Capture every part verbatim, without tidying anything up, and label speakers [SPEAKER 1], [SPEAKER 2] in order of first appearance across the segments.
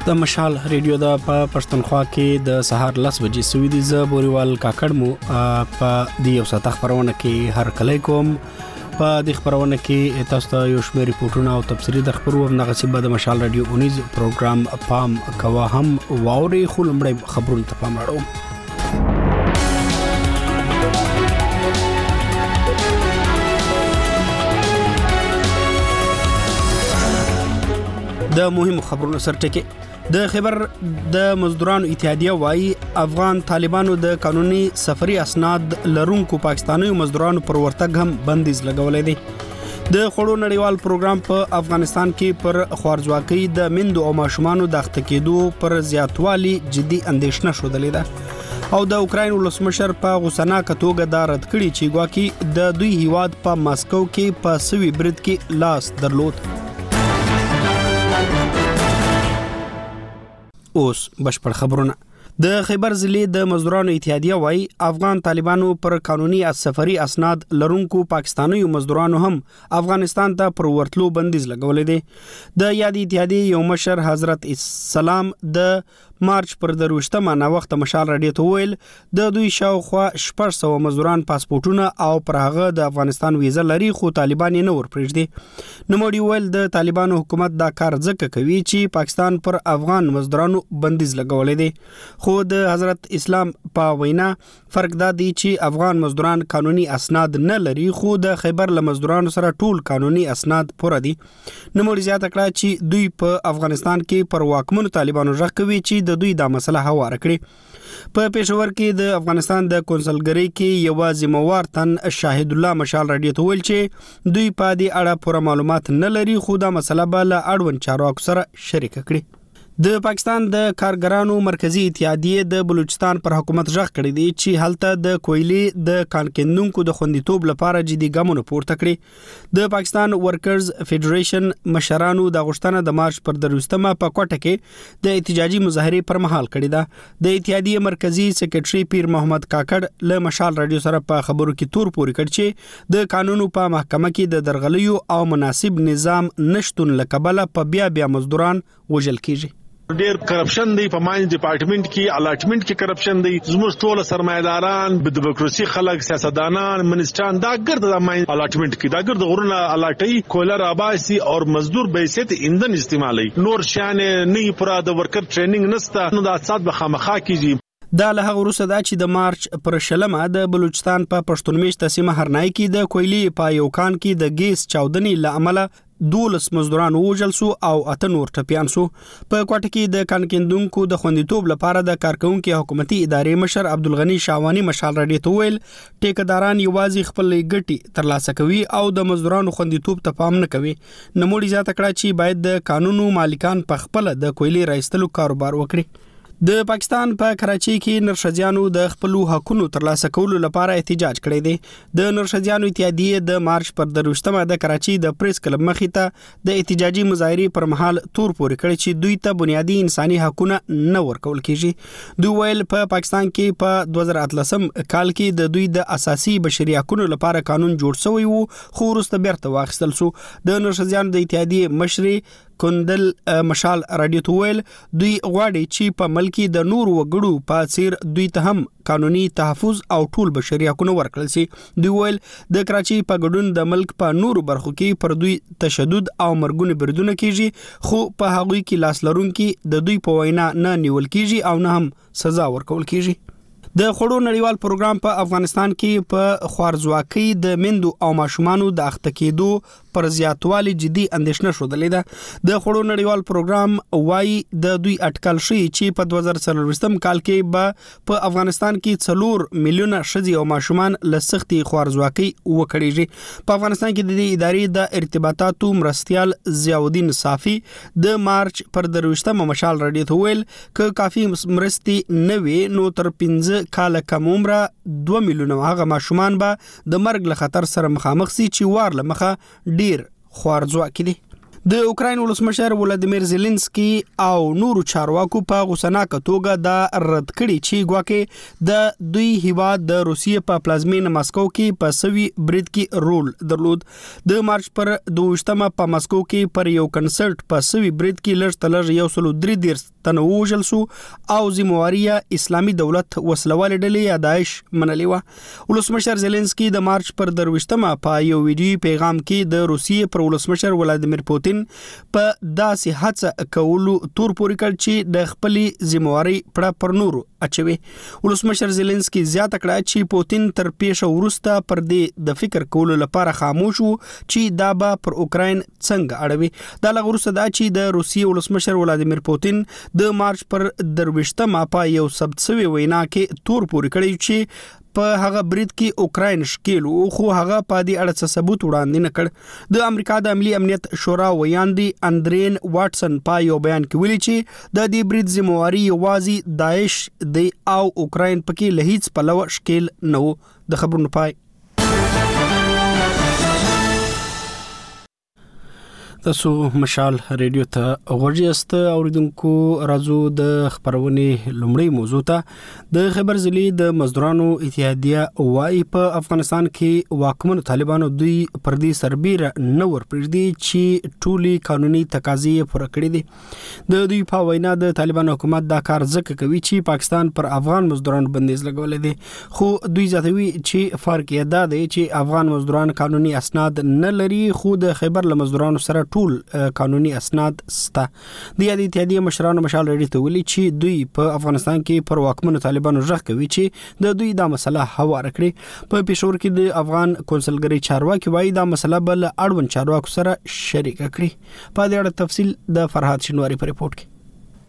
[SPEAKER 1] د مشال ریډیو د په پښتونخوا کې د سهار لس بجې سوي دي. ز بوريوال کاکړ مو په دی یو ساعت خبرونه کې هر کله کوم په د خبرونه کې تاسو ته یو شمېر ریپورتونه او تفصیلي د خبرو هم نغسي د مشال ریډیو اونیز پروګرام پام کوا هم واوري خو لمړی خبرونه ته پام راړو. د مهمو خبرونو سرټکي د خبر د مزدورانو اتحادیه وايي افغان طالبانو د قانوني سفري اسناد لرونکو پاکستاني مزدورانو پر ورتګ هم بندیز لګولې دي. د خړو نړیوال پروګرام په افغانستان کې پر خوارځواکۍ د میندو او ماشومانو د اخته کېدو پر زیاتوالي جدي اندېښنه شودلې ده او د اوکراین ولسمشر په غوسناکه توګه دا رد کړی چې ګواکې د دوی هیواد په ماسکو کې په سوي برید کې لاس درلود. اوس بشپړ خبرونه. د خیبر ضلع د مزدورانو اتحادیه وايي افغان طالبانو پر قانوني سفري اسناد لرونکو پاکستاني مزدورانو هم افغانستان ته پر ورتلو بندیز لګولې دي. د یاد اتحادیه یو مشر حضرت اسلام د مارچ پر دروشتمه نا وخت مشال رادیو ته ویل د دوی شاوخوا شپږ سوه مزدوران پاسپورتونه او پر هغه د افغانستان ویزه لري خو طالبان یې نه ورپرېږدي. نوموړي ویل د طالبانو حکومت دا کار ځکه کوي چې پاکستان پر افغان مزدورانو بندیز لګولې دي خو د حضرت اسلام په وینا فرق دا دی چې افغان مزدوران قانوني اسناد نه لري خو د خیبر له مزدورانو سره ټول قانوني اسناد پوره دي. نوموړي زیاته کړه چې دوی په افغانستان کې پر واکمنو طالبانو ژغ کوي چې د دوی دا مسله هوار کړي. په پېښور کې د افغانستان د کونسلګری کې یو ذمہوار تن شاهد الله مشال رادیو ته ویل چې دوی په دې اړه پوره معلومات نه لري خو دا مسله به له اړوند چارواکو سره شریک کړي. د پاکستان د کارګرانو مرکزی اتحادیه د بلوچستان پر حکومت ژغ کړی دی چې هلته د کویلې د کانکندونکو د خوندیتوب لپاره جدي ګامونه پورته کړي. د پاکستان ورکرز فدریشن مشرانو د غشتنه د مارچ پر دروستمه په کوټه کې د احتجاجي مظاهره پر مهال کړی ده. د اتحادیه مرکزی سیکریټري پیر محمد کاکړ له مشال رادیو سره په خبرو کې تور پوري کړ چې د قانونو په محکمه کې د درغلیو او مناسب نظام نشټون لکبله په بیا بیا مزدوران وژل کیږي.
[SPEAKER 2] ډیر کرپشن دی په ماین ډپارټمنټ کې الاټمنټ کې کرپشن دی. زموږ ټول سرمایداران د بیوروکراسي خلک سیاستدانان منسټران دا ګرد د ماین الاټمنټ کې دا ګرد غرونه الاټي کولر آباسي او مزدور به حیثیت ایندن استعمالي نور شان نه پورا د ورکر ټریننګ نسته نو د اساس به خامخا کیږي.
[SPEAKER 1] دا له هغه وروسته دا چې د مارچ پر شلمه د بلوچستان په پښتون میشته سیمه هرنای کې د کویلې په یو کان کې د ګیس چاودنې له امله دولس مزدوران وژل سو او اته نور ټپيان سو. په کوټه کې د کانکندونکو د خوندیتوب لپاره د کارکونکو حکومتي ادارې مشر عبدالغنی شاوانی مشال رادیو ته ویل ټیکداران یوازې خپل ګټي ترلاسه کوي او د مزدورانو خوندیتوب ته پام نه کوي. نوموړي زیاته کړه چې باید د قانونو مالکان په خپل د کویلې راستلو کاروبار وکړي. د پاکستان په کراچۍ کې نرښځیانو د خپل حقوقو ترلاسه کولو لپاره احتجاج کړی دی. د نرښځیانو اتحادیه د مارچ پر دروشتمه د کراچۍ د پریس کلب مخې ته د احتجاجي مظاهره پر مهال تور پوري کړی چې دوی ته بنیادی انساني حقوق نه ورکول کیږي. دوی ویل په پاکستان کې په دوه زره اتلسم کال کې د دوی د اساسي بشري حقوقو لپاره قانون جوړ شوی وو خو وروسته بیرته واخیستل شو. د نرښځیانو د اتحادیه مشري کندل مشال رادیو ته ویل دوی غواړي چې په ملکی د نور وګړو په څیر دوی ته هم قانوني تحفظ او ټول بشري حقوق ورکړل شي. دوی ویل د کراچۍ په ګډون د ملک په نورو برخو کې پر دوی تشدد او مرګونه بریدونه کیږي خو په هغوی کې لاس لرونکي د دوی په وینا نه نیول کیږي او نه هم سزا ورکول کیږي. د خړو نړیوال پروګرام په افغانستان کې په خوارځواکۍ د میندو او ماشومانو د اخته کېدو پر زیاتوالي جدي اندېښنه شودلې ده. د خړو نړیوال پروګرام وايي د دوی اټکل شي چې په دوه زره څلورويشتم کال کې به په افغانستان کې څلور میلیونه ښځې او ماشومان له سختي خوارځواکۍ وکړيږي. په افغانستان کې د دې ادارې د ارتباطاتو مرستيال ضیاءالدین صافي د مارچ پر درويشتمه مشال رادیو ته ویل ک کافي مرستي نه وي نو تر پنځه کال کم عمره دوه میلیونه هغه ماشومان به د مرګ له خطر سره مخامخ سي چې وار له مخه ډیر خوارځواکي دي. د اوکراین ولسمشر ولادیمیر زيلنسکي او نورو چارواکو په غوسناک توګه دا رد کړي چې ګواکې د دوی هیواد د روسیې په پلازمین ماسکو کې په سوي برید کې رول درلود. د مارچ پر دوشتمه په ماسکو کې پر یو کنسرت په سوي برید کې لږ تلږ یو سل درې دېرش تنه وژل شو او ذمہواري اسلامي دولت وسلوال ډلې یا داعش منلې و. ولسمشر زيلنسکي د مارچ پر درويشتمه په یو ویډیو پیغام کې د روسیې پر ولسمشر ولادیمیر پوتین په داسې هڅه کولو تور پورې کړ چې د خپلې ذمہواري پړه پر نورو اچوي. ولسمشر زيلنسکي زیاته کړه چې پوتین تر پیښه وروسته پر دې د فکر کولو لپاره خاموش وو چې دا به پر اوکراین څنګه اړوي. دا لږ وروسته دا چې د روسیې ولسمشر ولادیمیر پوتین د مارچ پر درويشتمه په یو ثبت شوی وینا کې تور پورې کړی چې په هغه برید کې اوکراین شکیل او خو هغه په دې اړه څه ثبوت وړاندې نه کړ. د امریکا د عملی امنیت شورا ویاندي اندرین واټسن په یو بیان کې ویلي چې د دې برید ذمہواري یوازې داعش دی او اوکراین پکې له هیڅ پلوه شکیل نه و. د خبرونو پای. تاسو مشال ریډیو ته غوړیاست اوریدونکو. راځو د خبرونې لومړی موضوع ته. د خیبر ضلع د مزدورانو اتحادیه وايي په افغانستان کې واکمن طالبانو دوی پر دې سربیره نور پرېږدي چې ټولي قانوني تقاضې پوره کړې دي. د دوی په وینا د طالبان حکومت دا کار ځکه کوي چې پاکستان پر افغان مزدورانو بندیز لګولې دي. خو دوی ځاتوي چې فرق یې دا دی چې افغان مزدوران قانوني اسناد نه لري خو د خیبر له مزدورانو سره ټول قانوني اسناد ستا. د یادې اتحادیه مشرانو مشال ریډیو ته ویلي چې دوی په افغانستان کې پر واکمنو طالبانو ژغ کوي چې د دوی دا مسله هواره کړي. په پېښور کې د افغان کونسلګرۍ چارواکي وايي دا مسله بل اړوند چارواکو سره شریک کړي. په دې اړه تفصیل د فرهاد شینواری په ریپورت کې.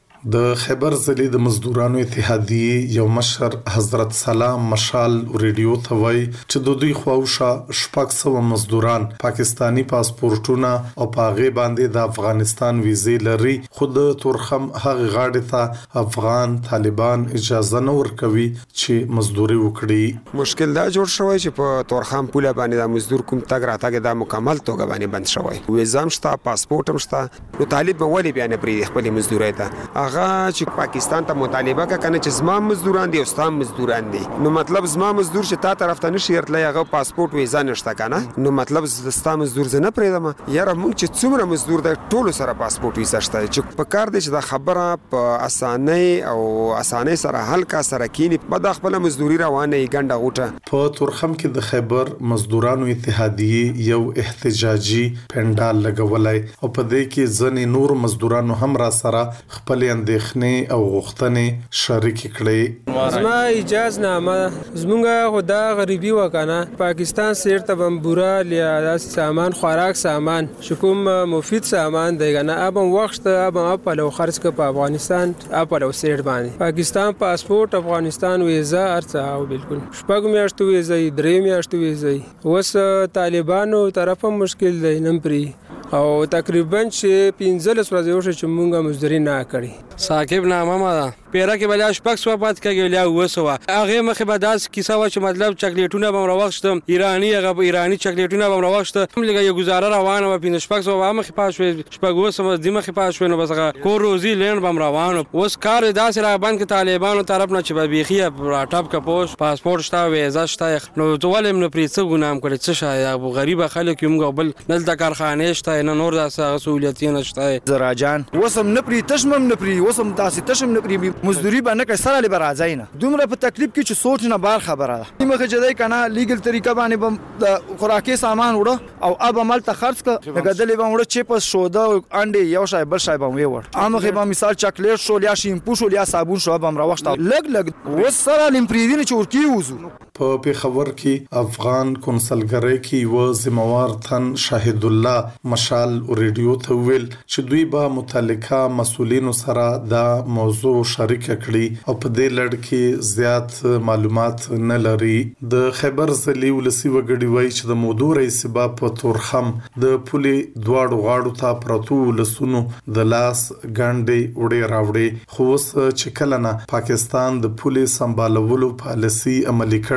[SPEAKER 3] د خیبر ضلع د مزدورانو اتحادیه یو مشر حضرت سلام مشال ریډیو ته وایي چې د دوی خواوشا شپږ سوه مزدوران پاکستانی پاسپورتونه او پاغه باندې د افغانستان ویزې لري خو د تورخم هغه غاړې ته افغان طالبان اجازه نه ورکوي چې مزدوري وکړي.
[SPEAKER 4] مشکل دا جوړ شوی چې په تورخم پوله باندې د مزدور کوم تګ راتګ د مکمل توګه باندې بند شوی. ویزام شته پاسپورت هم شته نو طالب به ولې بیا نه پری خپل مزدوري ته هغه چې پاکستان ته مطالبه کنه چې زما مزدوران دي او ستاسو مزدوران دي. نو مطلب زما مزدور چې تا طرف ته نشي ورتلای هغه پاسپورت ویزا نشته کنه. نو مطلب ستاسو مزدور زنه پریدم یاره مونږ چې څومره مزدور د ټولو سره پاسپورت ویزا شته چې په کار دي چې دا خبره په اسانۍ او اسانۍ سره حل کا سره کینی په د خپل مزدوري روانه ګنده غوټه.
[SPEAKER 3] په تورخم کې د خیبر مزدورانو اتحادیه یو احتجاجي پندال لګولای او په دې کې ځنې نور مزدورانو هم را سره خپل اندېښنې او غوښتنې شریک کړې.
[SPEAKER 5] زما اجازه نامه زمونږه خدا غریبي وکنه پاکستان سیر ته بمبورا لیا سامان خوراک سامان شکوم مفید سامان دیگه نه اب وخت اب اپل او خرج ک په افغانستان اپل او سیر باندې پاکستان پاسپورت افغانستان ویزا ارڅه او بالکل شپږ میاشتو ویزا درې میاشتو ویزا وس طالبانو طرفه مشکل دی نمبري او تقریبا چې پنځلس ورځې وشو چې مونږه مزدوري نه کړی.
[SPEAKER 6] ثاقب نامه ما ده پیرا کې بل شپږ سو پات کېږي لیا وسوه هغه مخه به داس کیسه و چې مطلب چاکلیټونه به مروښتم ایرانی هغه ایرانی چاکلیټونه به مروښت هم لګي گزاره روانه و پینځ شپږ سو مخه پاس وي شپږ وسو د مخه پاس وي نو بس کو روزي لین به روانه اوس کار داس را باندې کې طالبانو طرف نه چې به بيخي راټاپ کا پوس پاسپورت شته ویزا شته نو ټولم نه پریڅ ګنام کړي څه شای غریب خلک یم قبل نل د کارخانه شته نه نور داسه سہولیتونه شته.
[SPEAKER 7] زراجان وسم نه پری تشمم نه پری وسم تاسو تشم نه پری مزدوری باندې سره لې برازاینه دومره په تکلیف کې چې سوچ نه بار خبره ده. مخه جدای کنه لیګل طریقه باندې د خوراکي سامان وړو او اب عمل ته خرج ک غدلې باندې وړو چې پس شو د انډي یو شای بل شای باندې وړ امخه به مثال چاکلیټ شو یا شیمپو شو یا صابون شو به امر وخت لګ لګ وسره لمپریدین چې ورکی وزو.
[SPEAKER 3] په پیښور کې افغان کونسلګرۍ کې و ذمہوار تن شاهد الله مشال ریډیو ته ویل چې دوی به متعلقه مسؤلینو سره دا موضوع شریک کړي او په دې لړ کې زیات معلومات نه لري. د خیبر ضلع ولسی وګړي وایي چې د موضوع رئیس با په تورخم د پولې دواړو غاړو ته پرتو لسونو د لاس ګاندې وړي راوړي خو اوس چې کله نه پاکستان د پولې سمبالولو پالیسي عملي کړي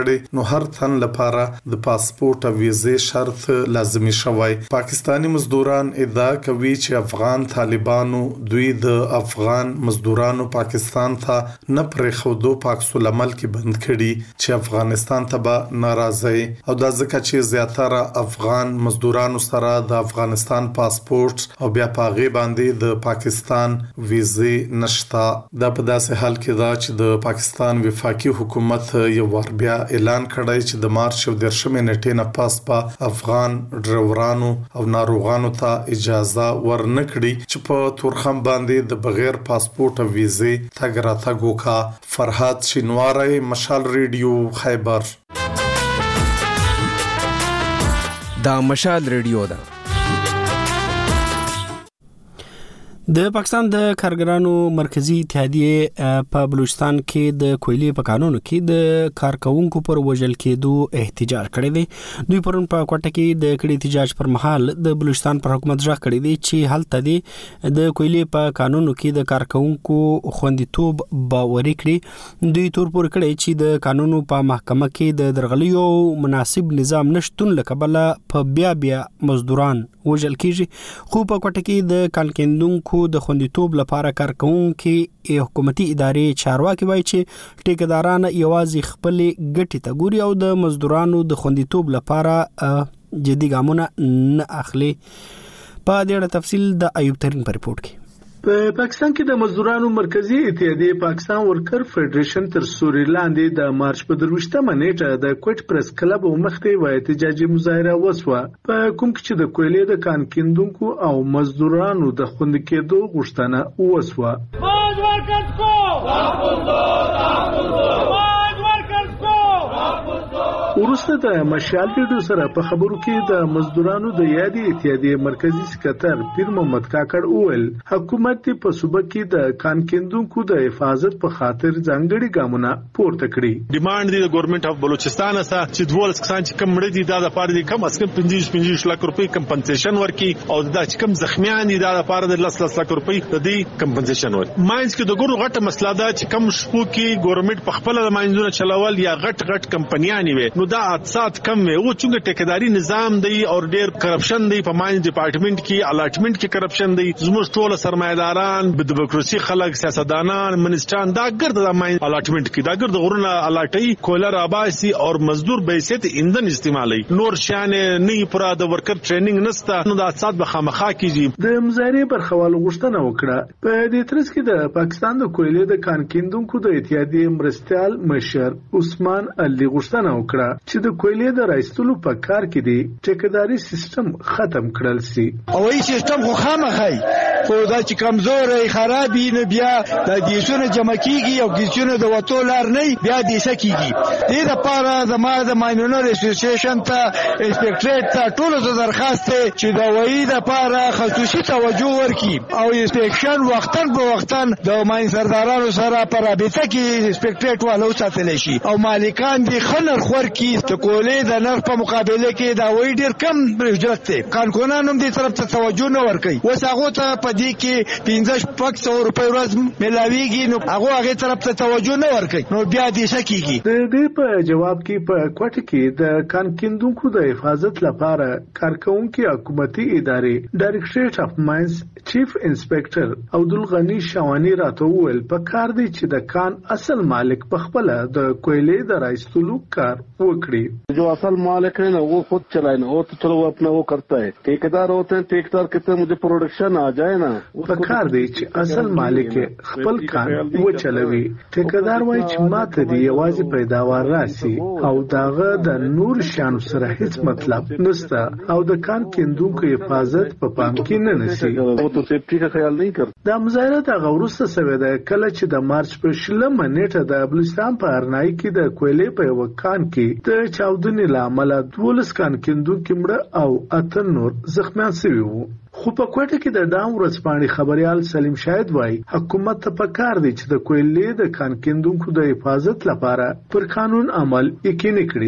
[SPEAKER 3] کړي نو هر تن لپاره د پاسپورت او ویزې شرط لازمي شوی. پاکستانی مزدوران ادعا کوي چې افغان طالبانو دوی د افغان مزدورانو پاکستان ته نه پرې خودو پاک العمل کې بند کړي چې افغانستان ته به ناراضي او دا ځکه چې زیاتره افغان مزدورانو سره د افغانستان پاسپورت او بیا پاغي باندې د پاکستان ویزې نشتا. دا په داسې حال کې دا چې د پاکستان وفاقي حکومت یو ور بیا اعلان کړی چې د مارچ او درشمې نیټې نه پاس په افغان ډرایورانو او ناروغانو ته اجازه ورنکړي چې په تورخم باندې د بغیر پاسپورت او ویزې تګ راتګ وکړي. فرحات شینواری، مشال ریډیو، خیبر.
[SPEAKER 8] دا مشال ریډیو ده.
[SPEAKER 1] د پاکستان د کارګرانو مرکزی اتحادیه په بلوچستان کې د کویلې په قانون کې د کارکونکو پر وژل کېدو احتجاج کړی دی. دوی پرون په کوټه کې د کړي احتجاج پر مهال د بلوچستان پر حکومت ځخ کړی دی چې هلته دی د کویلې په قانون کې د کارکونکو خوندیتوب باوري کړي. دوی تور پور کړی چې د قانون په محکمه کې د درغلیو مناسب نظام نشټون لکبله په بیا بیا مزدوران وژل کیږي. خو په کوټه کې د کانکندونکو د خوندیتوب لپاره کارکونکو حکومتي ادارې چارواکي وایي چې ټیکداران یوازې خپل ګټې ته ګوري او د مزدورانو د خوندیتوب لپاره جدي ګامونه نه اخلي. په دې اړه تفصیل د ایوب ترین په رپورت کې.
[SPEAKER 2] په پاکستان کې د مزدورانو مرکزی اتحادیه پاکستان ورکر فدریشن تر سوري لاندې د مارچ په دروشتمه نیټه د کوټ پریس کلب مخته و احتجاجي مظاهره وسوه په کوم کې چې د کویلې د کانکندونکو او مزدورانو د خوند کېدو غوښتنه وسوه. باج ورکړ کو واپس دو واپس دو باج ورکړ کو واپس دو. ورسته د مشال ریډیو سره په خبرو کې د مزدورانو د یادي اتحادیه مرکزی سکرټر پیر محمد کاکړ اول حکومت په صوبه کې د کانکندونکو د حفاظت په خاطر ځانګړي ګامونه پورته کړي. ډیماند دی د ګورنمنت اف بلوچستان سره چې دوه کسان چې کم مړي دي دا د پاره دي کم اس کم پنځه پنځه لک روپۍ کمپنسیشن ورکي او دا چې کم زخمیان دي دا د پاره د لس لک روپۍ د دې کمپنسیشن ورکي. ماینز کې د ګورو غټه مسله ده چې کم شپو کې ګورنمنت په خپل د ماینزونه چلول یا غټ غټ کمپنیانی وي نو دا اقتصاد کم وي او چې ټیکداري نظام دی او ډیر کرپشن دی په ماینز ډپارټمنټ کې الاټمنټ کې کرپشن دی زموږ ټول سرمایداران د ډیموکراسي خلک سیاستدانان منسټران دا ګرد د ماین الاټمنټ کې دا ګرد غرونه الاټي کولر اباسي او مزدور به حیثیت ایندن استعمالي نور شان نه پورا د ورکر ټریننګ نسته نو د اقتصاد به خامخا کیږي. د مظاهره پر حواله غوښتنه وکړه. په دې ترڅ کې د پاکستان د کویلې د کانکندونکو د اتحادیې مرستيال مشر عثمان علي غوښتنه وکړه چې د کویلې د رایستلو په کار کې دی ټیکداري سیستم ختم کړل سي.
[SPEAKER 7] او ای سیستم خو خامخای خو دا چې کمزور خرابي نه بیا د دیسونه جمع کیږي او کیسونه د وټو لار نه بیا دیسه کیږي. دې لپاره د ما د ماینونر اسوسییشن ته انسپکټریټ ته ټول ز درخواست چې د وایي د لپاره خصوصي توجه ورکړي او انسپکشن وختن په وختن د ماین سردارانو سره پر رابطه کې انسپکټریټ والو ساتل شي او مالکان دي خنر خور کې ته کولې د نرخ په مقابله کې دا وایي ډیر کم اجرت ته قانونان هم دې طرف ته توجه نه ورکړي. وساغه ته په دې کې پنځه پک سو روپۍ ورځ ملاویږي نو هغه هغه طرف ته توجه نه ورکړي نو بیا دې شکیږي.
[SPEAKER 2] د دې په جواب کې په کوټه کې د کانکندونکو د حفاظت لپاره کارکونکو حکومتي ادارې ډایریکټریټ اف ماینز چیف انسپکټر عبدالغنی شوانی راته وویل په کار دی چې د کان اصل مالک په خپل د کویلې د رایستلو کار وکړي.
[SPEAKER 9] जो असल मालिक है ना वो खुद चलाए ना वो तो चलो वो अपना वो करता है. ठेकेदार होते हैं ठेकेदार कहते हैं मुझे प्रोडक्शन आ जाए ना
[SPEAKER 2] په کار دی چې اصل مالک خپل کان و چلوي. ټیکدار وایي چې ماته دی یوازې پیداوار راسي او داغه د نور شان سره هیڅ مطلب نشته او د کان کندونکو حفاظت په پام کې نه نسی.
[SPEAKER 9] वो तो सेफ्टी का ख्याल नहीं करता.
[SPEAKER 2] د مظاهره د غورسته سوي د کله چې د مارچ په شلمه نیټه د بلوچستان په ارنای کې د کویلې په یو کان کې د چاودنې لامل دولس کان کندونکو مړه او اته نور زخمیان شوي وو. خو په کوټه کې د ډاون ورځپاڼې خبريال سلیم شاهد وایي حکومت ته پکار دی چې د کویلې د کان کندونکو د حفاظت لپاره پر قانون عمل یقیني کړي.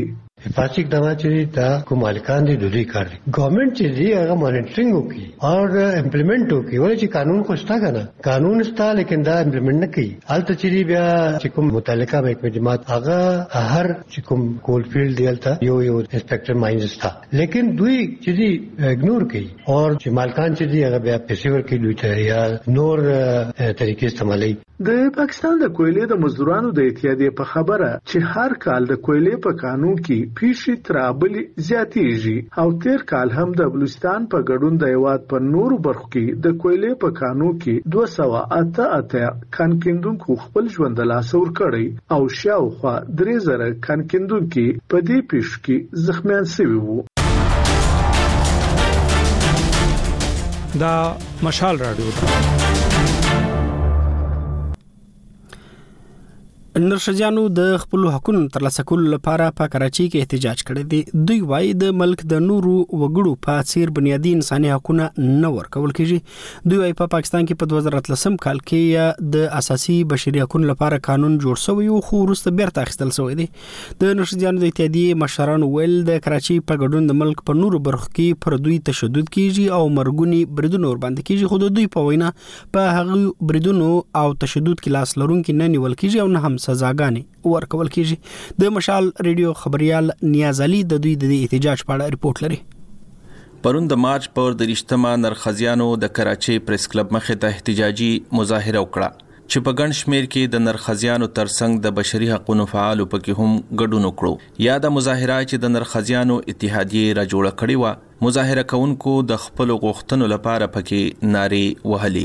[SPEAKER 10] حفاظتي اقدامات چې دا کوم مالکان دي د دوی کار دی. ګورنمنت چې دی هغه مانیټرینګ وکړي او امپلیمنٹ وکړي. ولې چې قانون خو شته کنه، قانون شته لیکن دا امپلیمنٹ نه کوي. البته چې بیا چې کوم متعلقه محکمه جماعت هغه هر چې کوم کول فیلډ دی البته یو یو انسپکټر ماینز تا، لیکن دوی چې دی اګنور کوي او چې مالکان چې دی هغه بیا پیسې ورکوي دوی ته یا نور طریقې استعمالوي.
[SPEAKER 11] د پاکستان د کویلې د مزدورانو د اتحادیې په خبره چې هر کال د کویلې په قانون کې پیښې ترابلي زیاتېږي او تیر کال هم د بلوچستان په ګډون د هیواد په نورو برخو کې د کویلې په قانون کې دوه سوه اته اته کانکیندونکو خپل ژوند له لاسه ورکړی او شاوخوا درې زره کانکیندونکي په دې پیښو کې زخمیان شوي وو.
[SPEAKER 1] دا مشال رادیو ده. نرښځانو د خپل حقوقو ترلاسه کولو لپاره په کراچۍ کې احتجاج کړی دی. دوی وايي د ملک د نورو وګړو په څیر بنیادی انساني حقوقونه نه ورکول کیږي. دوی وايي په پاکستان کې په دوه زره اتلسم کال کې د اساسي بشري حقوقو لپاره قانون جوړ شوی او خو وروسته بیرته اخیستل شوی دی. د نرښځانو د اتحادیې مشران ویل د کراچۍ په ګډون د ملک په نورو برخو کې پر دوی تشدد کیږي او مرګونی بریدونه ور باندې کیږي، خو د دوی په وینا په هغه بریدونو او تشدد کې لاس لرونکي نه نیول کیږي او نه هم سزاګانې ورکول کیږي. د مشال ریډیو خبريال نیاز علي د دوی د احتجاج په اړه ریپورت لري.
[SPEAKER 12] پرون د مارچ پر درشتمه نرخزیانو د کراچۍ پریس کلب مخې ته احتجاجي مظاهره وکړه چې په ګڼ شمیر کې د نرخزیانو ترڅنګ د بشري حقوقو فعالو پکې هم ګډون وکړو. یا د مظاهره چې د نرخزیانو اتحادیې را جوړه کړې و، مظاهره کوونکو د خپل غوښتنو لپاره پکې نارې وهلې.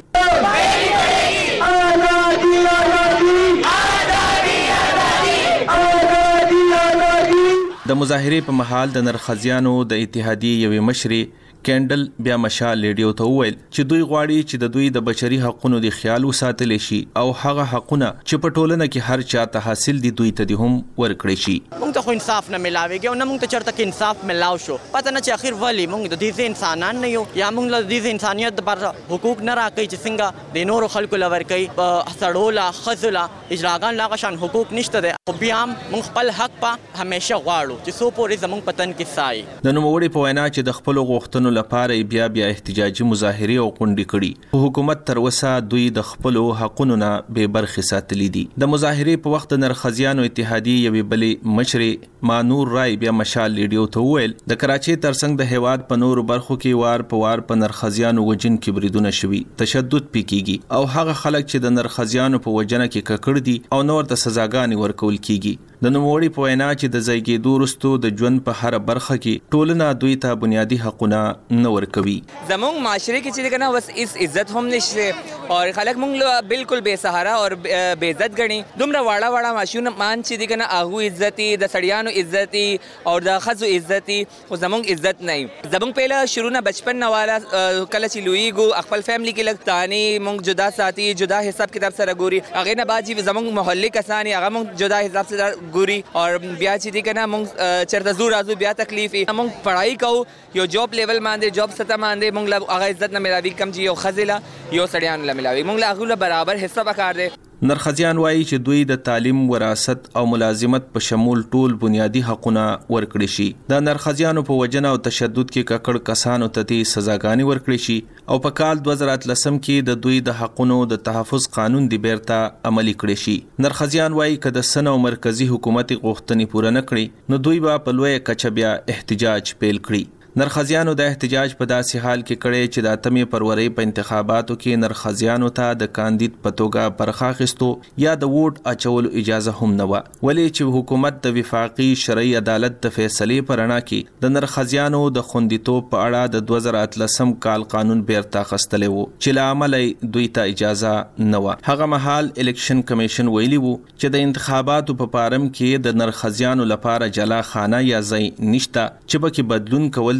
[SPEAKER 12] د مظاهرې په محل د نرخزیانو د اتحادیې یوې مشرې کینډل بیا مشال ریډیو ته وویل چې دوی غواړي چې د دوی د بشري حقوقو د خیال وساتل شي او هغه حقونه چې په ټولنه کې هر چا ته حاصل دي دوی ته هم ورکړي شي.
[SPEAKER 13] موږ ته خو انصاف نه ملاويږي او نه موږ ته چرته کې انصاف ملاو شو. پته نه چې اخر ولی موږ د دې انسانان نه یو یا موږ له دې انسانيت پر حقوق نه راکې چې څنګه د نورو خلکو لور کوي په سړولا خذلا اجراګان لا غشان حقوق نشته ده. خو بیا موږ خپل حق په همیشه غواړو چې سو پورې زموږ پتن کې سای.
[SPEAKER 12] د نوموړي په وینا چې د خپل غوښتنو لپاره بیا بیا احتجاجي مظاهره او غونډې کړي، حکومت تر اوسه دوی د خپل حقوقو نه بے برخې ساتلي دي. د مظاهره په وخت نرخزیانو اتحادیې یوې بلې مشرې مانور رای بیا مشال ریډیو ته ویل د کراچۍ ترڅنګ د هیواد په نورو برخو کې وار په وار په نرخزیانو وجن کې بریدونه شوي، تشدد پکېږي او هغه خلک چې د نرخزیانو په وجنه کې ککړ دي او نور د سزاګانې ورکول کیږي. د نوموړي په وینا چې د زیږیدو وروسته د ژوند په هر برخه کې ټولنه دوی ته بنیادی حقونه نه ورکوي.
[SPEAKER 14] زموږ معاشره کې چې کنه بس اس عزت هم نشته او خلک موږ بالکل بے سہارا او بے عزت غني. دومره واړه واړه ماشون مان چې کنه هغه عزتي د سړیانو عزتي او د خزو عزتي خو زموږ عزت نه. زموږ پهله شروع نه بچپن نه والا کله چې لویګو خپل فیملی کې لګتاني موږ جدا ساتي، جدا حساب کتاب سره ګوري. هغه نه باجی زموږ محلي کسانی هغه موږ جدا حساب سره ګوري اور بیا چې دی کنه موږ چرته زور ازو بیا تکلیف موږ پڑھائی کو یو جاب لیول باندې جاب ستا باندې موږ له هغه عزت نه ملاوي کم جی یو خزله یو سړیان له ملاوي موږ له هغه برابر حصہ وکړ دي.
[SPEAKER 12] نرخزیان وایي چې دوی د تعلیم، وراثت او ملازمت په شمول ټول بنیادی حقوقونه ورکړي شي. د نرخزیانو په وجنه او تشدد کې ککړ کسانو ته دي سزاګانې ورکړي شي او په کال دوه زره اتلسم کې د دوی د حقوقو د تحفظ قانون دی بیرته عملی کړي شي. نرخزیان وایي چې د سن او مرکزی حکومت غوښتنې پوره نه کړي نو دوی به په لوی کچه بیا احتجاج پیل کړي. نرخزیانو د احتجاج په داسې حال کې کړي چې د اتمې فروری په انتخاباتو کې نرخزیانو ته د کاندید په توګه برخه اخیستو یا د ووټ اچولو اجازه هم نه و، ولې چې حکومت د وفاقي شرعي عدالت د فیصلې پر اړه کې د نرخزیانو د خوندیتوب په اړه د دوه زره اتلسم کال قانون بیرته اخیستلی و چې له امله دوی ته اجازه نه و. هغه مهال الیکشن کمیشن ویلي وو چې د انتخاباتو په پارم کې د نرخزیانو لپاره جلا خانه یا ځای نشته چې پکې بدلون کول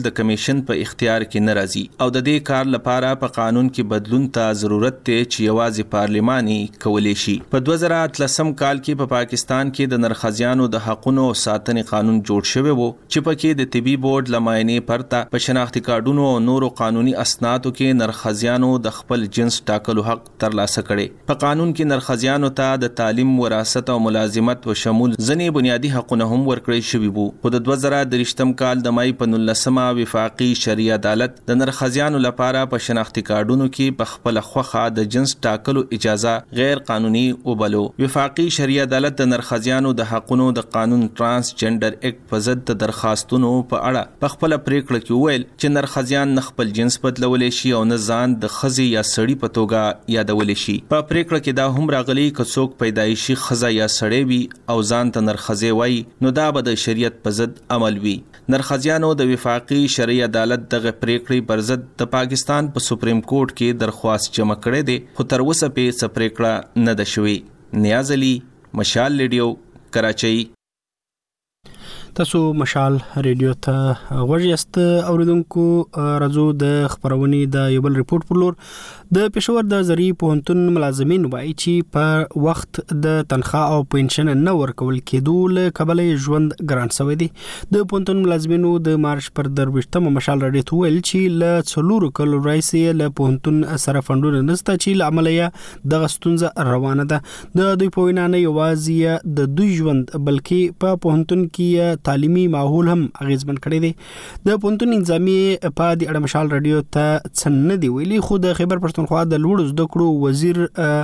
[SPEAKER 12] د کمیشن په اختیار کې نه راځي او د دې کار لپاره په قانون کې بدلون ته ضرورت دی چې یوازې پارلماني کولای شي. په دوه زره اتلسم کال کې په پا پاکستان کې د نرخزیانو د حقونو او ساتنې قانون جوړ شوی وو چې پکې د طبي بورډ لماینې پرته په شناختی کارډونو او نورو قانوني اسنادو کې نرخزیانو د خپل جنس ټاکلو حق ترلاسه کړي. په قانون کې نرخزیانو ته د تعلیم، وراثت او ملازمت په شمول ځینې بنیادی حقونه هم ورکړل شوي وو. په د دوه زره درشتم کال د مای په نولسمه وفاقي شرعي عدالت د نرخزیانو لپاره په شناختی کارډونو کې په خپل خوخه د جنس ټاکلو اجازه غیر قانوني وبلو. وفاقي شرعي عدالت د نرخزیانو د حقونو د قانون ترانس جندر اکټ په ضد د درخواستونو په اړه په خپل پریکړه کې ویل چې نرخزیان نه خپل جنس بدلولی شي او نه ځان د خزي یا سړی په توګه یادولی شي. په پریکړه کې دا هم راغلي که څوک پیدایشي خزه یا سړی وي او ځان ته نرخزی وایي نو دا به د شریعت په ضد عمل وي. نرخزیانو د وفاقي شرعي عدالت دغه پریکړې پر ضد د پاکستان په سپریم کورټ کې درخواست جمع کړې ده خو تر اوسه په څه پریکړه نه ده شوې. نیاز علي، مشال ریډیو، کراچۍ.
[SPEAKER 1] تاسو مشال ریډیو ته غوږ یاست اوریدونکو. راځو د خبرونې د یو بل ریپورت پر لور. د پېښور د زری پوهنتون ملازمین وایي چې په وخت د تنخواه او پنشن نه ورکول کېدو له کبله ژوند ګران شوی دی. د پوهنتون ملازمینو د مارچ پر درويشتمه مشال راډیو ته ویل چې له څلورو کلو راځي له پوهنتون سره فندونه نشته چې له عملیه د غستونزه روانه ده. د دوی په وینا نه یوازې د دوی ژوند بلکې په پوهنتون کې تعلیمي ماحول هم اغیزمن کړی دی. د پوهنتون انځامي په دې اړه مشال راډیو ته څنګه دی ویلي خو د خیبر پښتونخوا د لوړو زده کړو وزیر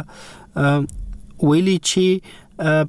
[SPEAKER 1] ویلي چې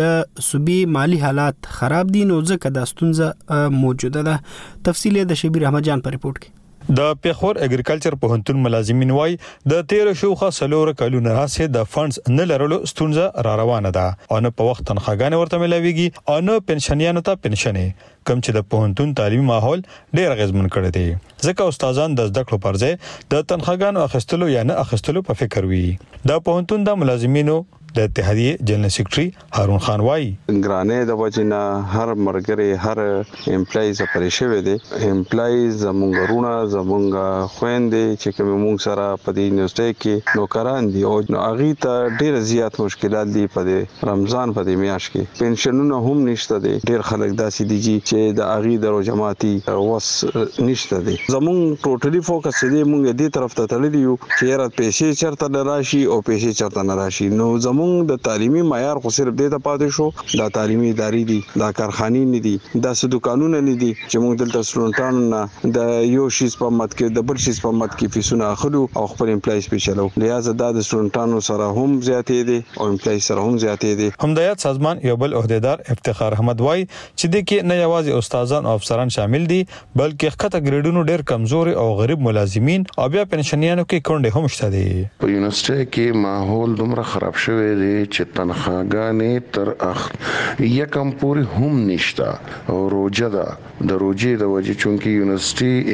[SPEAKER 1] د صوبې مالی حالات خراب دي نو ځکه د ستونزه موجوده ده. تفصیل د شبیر احمد جان په ریپورت کې.
[SPEAKER 15] د پیښور اګریکلچر پوهنتون ملازمین وای د تیر شوخه سلور کلونه راځي د فندز نه لرلو ستونزه را روانه ده او نه په وخت تنخواګانې ورته ملاويږي او نه پنشنیانو ته پنشنې کم چې د پوهنتون تعلیمي ماحول ډیر غزمن کړی دی ځکه استادان د زده کړو پر ځای د تنخواګانو اخیستلو یا نه اخیستلو په فکر وي. د پوهنتون د ملازمینو د اتحادیه جنرال سیکریټری هارون خان وای
[SPEAKER 16] ګرانې د وجینا هر مرګري هر امپلایز پرېښوي دي. امپلایز زمونږ رونه زمونږ خويندې چې کوم موږ سره په دې یونیورسيټي کې نوکران دي او هغه ته ډېر زیات مشکلات دي په رمضان په دې میاشت کې. پنشنونه هم نشته دي. ډېر خلک داسې دي چې د هغه درو جماعتي وس نشته دي. زمونږ ټوټلی فوکس دې موږ دې طرف ته تللی یو چې را پیسې چرته راشي او پیسې چرته نه راشي. نو زمونږ د تعلیمي معیار خو صرف دې ته پاتې شو. دا تعلیمي ادارې دي، دا کارخانې نه دي، دا څه دکانونه نه دي چې موږ دلته سټوډنټانو د یو شي په مت کې د بل شي په مت کې فیسونه اخلو او خپل امپلایز په چلو. لہذا دا د سټوډنټانو سره هم زیاتې دي او امپلایز سره هم زیاتې دي.
[SPEAKER 15] همدایت سازمان یو بل عہدیدار افتخار احمد وای چې د کې نه یوازې استادان او افسران شامل دي بلکې خطه ګریډونو ډېر کمزوري او غریب ملازمین او بیا پنشنیانو کې کونډې هم شته دي.
[SPEAKER 17] په یونیورسيټي کې ماحول دومره خراب شوی دی چې تنخواګانې تر اخ یکم پوری هم نشتا او روجه ده. د روجې د وجې چونکی یونیورسيټي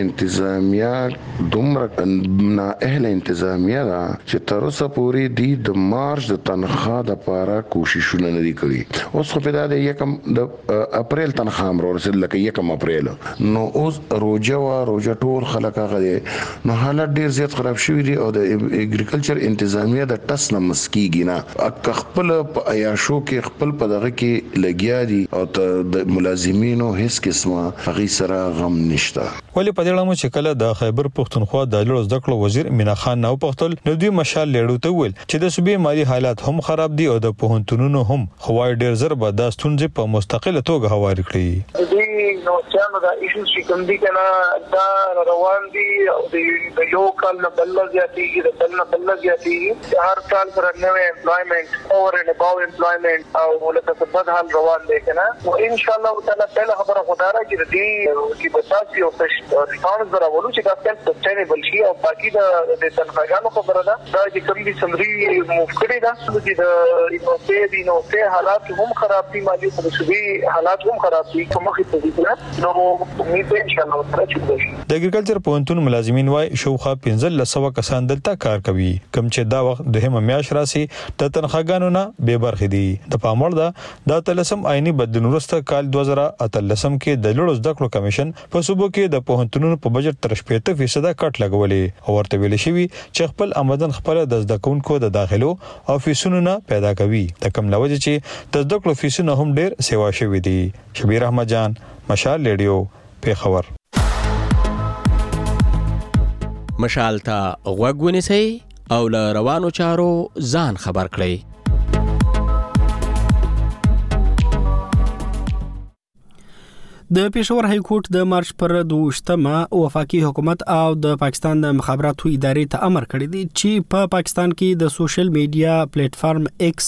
[SPEAKER 17] انتظامیه دومره نا اهل انتظامیه ده چې تر اوسه پوری دی د مارچ د تنخواه د لپاره کوششونه نه دي کړی. اوس خو په د یکم د اپریل تنخواه امر ورسېد لکه یکم اپریل نو اوس روجه وا روجه ټول خلک هغه نو حالت ډیر زیات خراب شوی دی او د اګریکلچر انتظامیه د ټس نه مسکیږي نه خپل په عیاشو کې خپل په دغه کې لګیا دي او د ملازمینو هیڅ قسمه هغه سره غم نشته.
[SPEAKER 15] ولی په دې اړه چې کله د خیبر پښتونخوا د لوړ زده کړو وزیر مینا خان نو پختل نو دوی مشال لیړو ته ویل چې د صوبې مالی حالات هم خراب دي او د پوهنتونونو هم خوای ډیر زر به د ستونزې په مستقله توګه هواري کړی.
[SPEAKER 18] دوی نو چې دا ایشوز چې کوم دي کنه دا روان دي او د یو کال نه بل زیاتېږي د بل نه بل زیاتېږي. هر کال سره نوې امپلایمنت اور ان اباو امپلایمنٹ او لکه څه بد حال روان دی کنه او ان شاء الله تعالی پهله خبره خدای چې دې کی بچاسي او ریفاندز راولو چې دا څنګه سستینبل شي او باقي د تنخواګانو خبره ده دا چې کوم دي سمري مفکړه ده چې د یونیورسيټي د یونیورسيټي حالات هم خراب دي مالي پولیسي حالات هم خراب دي کومه خطه دي نو امید ان شاء الله تعالی چې
[SPEAKER 15] د اګریکلچر پوهنتون ملازمین وای شوخه پنځل لسو کسان دلته کار کوي کوم چې دا وخت د هم میاش راسي د تنخواګانو نه بے برخې دي. د پاموړ ده د تلسم آئینی بدلون وروسته کال دوه زره اتلسم کې د لوړ زده کړو کمیشن په صوبو کې د پوهنتونونو په بجټ تر شپږ فیصد کټ لګولې او ورته ویل شوی چې خپل آمدن خپل د زده کوونکو د داخلو او فیسونو نه پیدا کوي. د کوم لوجه چې د زده کړو فیسونه هم ډیر سیوا شوی دي. شبیر احمد جان، مشال ریډیو، پیښور.
[SPEAKER 19] مشال ته غوږ ونیسئ او له روانو چارو ځان خبر کړئ.
[SPEAKER 1] د پېښور های کورټ د مارچ پر دوشتمه وفاقي حکومت او د پاکستان د مخابراتو ادارې ته امر کړی دی چې په پاکستان کې د سوشل میډیا پلیټ فارم ایکس